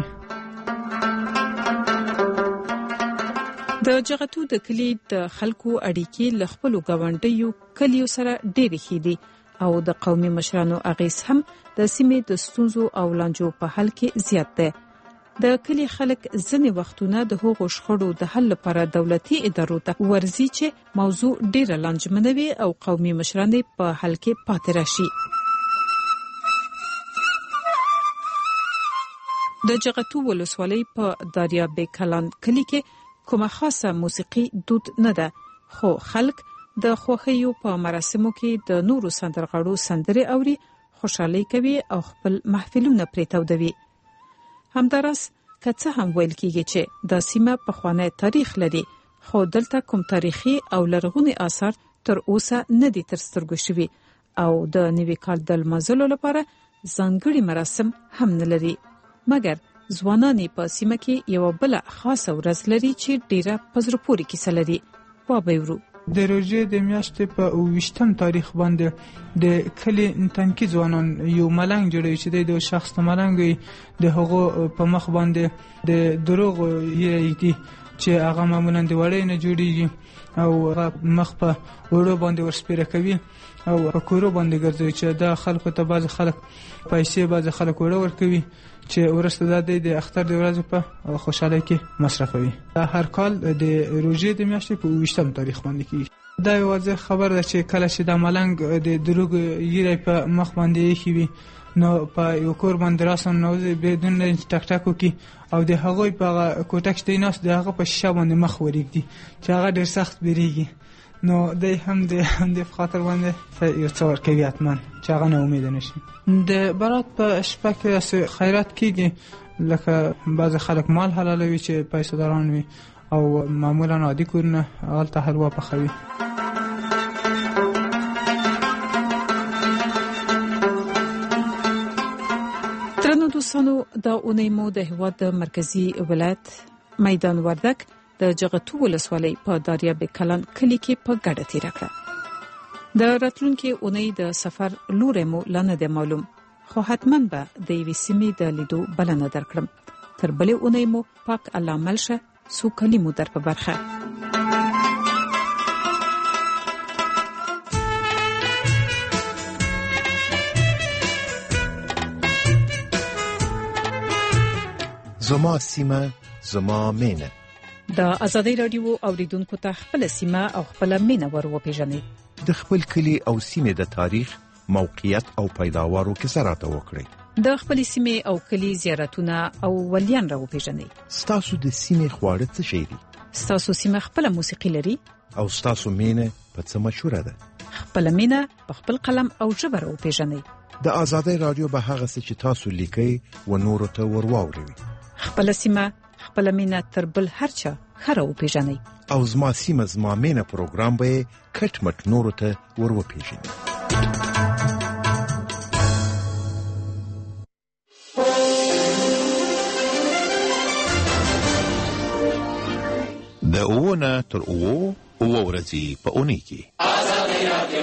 د جغتو د کلی د خلکو اړیکې له خپل ګاونډیو کلیو سره ډېرې ښې دي او د قومي مشرانو اغیز هم د سیمې د ستونزو او لانجو په حل کې زیات ده. د کلی خلک ځینې وختونه د هغو شخړو د حل لپاره دولتي ادارو ته ورځي چې موضوع ډېره لانجمنه وي او قومي مشران په حل کې پاتې راشي. د جغتو ولسوالۍ په دریاب کلان کلی کې کومه خاصه موسیقي دود نه ده خو خلک د خوښیو په مراسمو کې د نورو سندرغاړو سندرې اوري خوشحالي کوي او خپل محفلونه پرې تودوي. همدارس کڅه هم ویل کیږي چې د سیمه په خوانه تاریخ لري، خو دلته کوم تاریخي او لرغوني آثار تر اوسه نه دي تر سترګو شوي او د نوي کال د لمانځلو لپاره ځانګړي مراسم هم نه لري. مګر ځوانان په سیمه کې یو بل خاصه ورځ لري چې ډیره پزره پوري کیسه لري. وابېورو د روژې د میاشتې په 28م تاریخ باندې د کلی تنکی ځوانان یو ملنګ جوړوي چې د شخص ته ملنګ د هغو په مخ باندې د دروغ یېږي چې هغه معمولا د وړې نه جوړیږي او مخ په وړو باندې ورسپیره کوي او په کورو باندې ګرځي چې دا خلکو ته بعض خلک پیسې بعض خلک وړو ورکوي چې ورسته د اختر د ورځې په خوشحالۍ کې مصرفوي. دا هر کال د روژې د میاشتې په 28م تاریخ باندې کیږي. دا یو واضح خبر ده چې کله چې د ملنګ د دروغ یېری په مخ باندې یې وي نو په یو کور باندې راسن نوځي بدون ټک ټکو کې او د هغوی په کوټک دی ناس د هغه په شابه باندې مخ ورېږي چې هغه ډېر سخت بیریږي. نو د هم د خاطر باندې یو څور کوي اتمن چې هغه نه امید نشي. د برات په شپه کې خیرات کیږي لکه بعض خلک مال حلالوي چې پیسې داران وي او معمولا عادي کورونه هلته حلوا پخوي. ترنو دوستانو دا اونۍ مو د هیواد د مرکزی ولایت میدان وردک د جغتو ولسوالۍ په داریاب کلان کلی کې په ګډه تیر کړه. د راتلونکي اونۍ د سفر لوري مو لنه د معلوم، خو حتماً به د یوې سیمې د لیدو بلنه درکړم. تر بلې اونۍ مو پاک الله ملشه سو کلمو در په برخه. زما سیمه زما مینه. د آزادۍ رادیو اوریدونکو ته خپل سیمه او خپل مینه ور وپیژنئ. د خپل کلی او سیمه د تاریخ، موقعیت او پیداوارو کیسه راته وکړئ. د خپل سیمه او کلی زیارتونه او ولیان را وپیژنئ. ستاسو د سیمه خواړه څه شي دي؟ ستاسو سیمه خپل موسیقي لري او ستاسو مینه په څه مشهوره ده؟ خپل مینه په خپل قلم او ژبه را وپیژنئ. د آزادۍ رادیو به هغه څه چې تاسو لیکئ و نورو ته ورواوروي. خپل سیمه خپل مینه تر بل هرچا خره وپیژنئ. او زما سیمه زما مینه پروګرام به کټ مټ نورو ته وروپیژنئ. د اوونه تر اوو ورځې په اونۍ کې آزادۍ رادیو.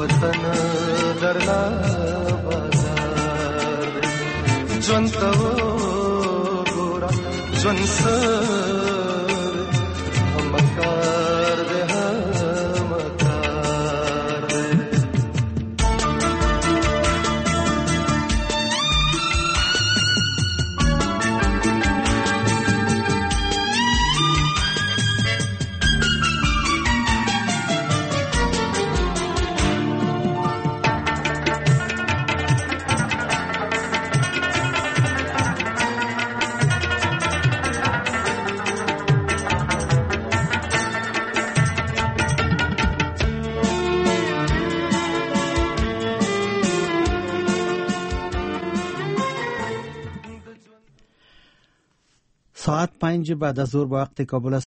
وطن درنا بازار ژوند ته وګوره ژوند سر همکار دی همکار دی ساعت 5 بعد از ظهر به وقت کابل است.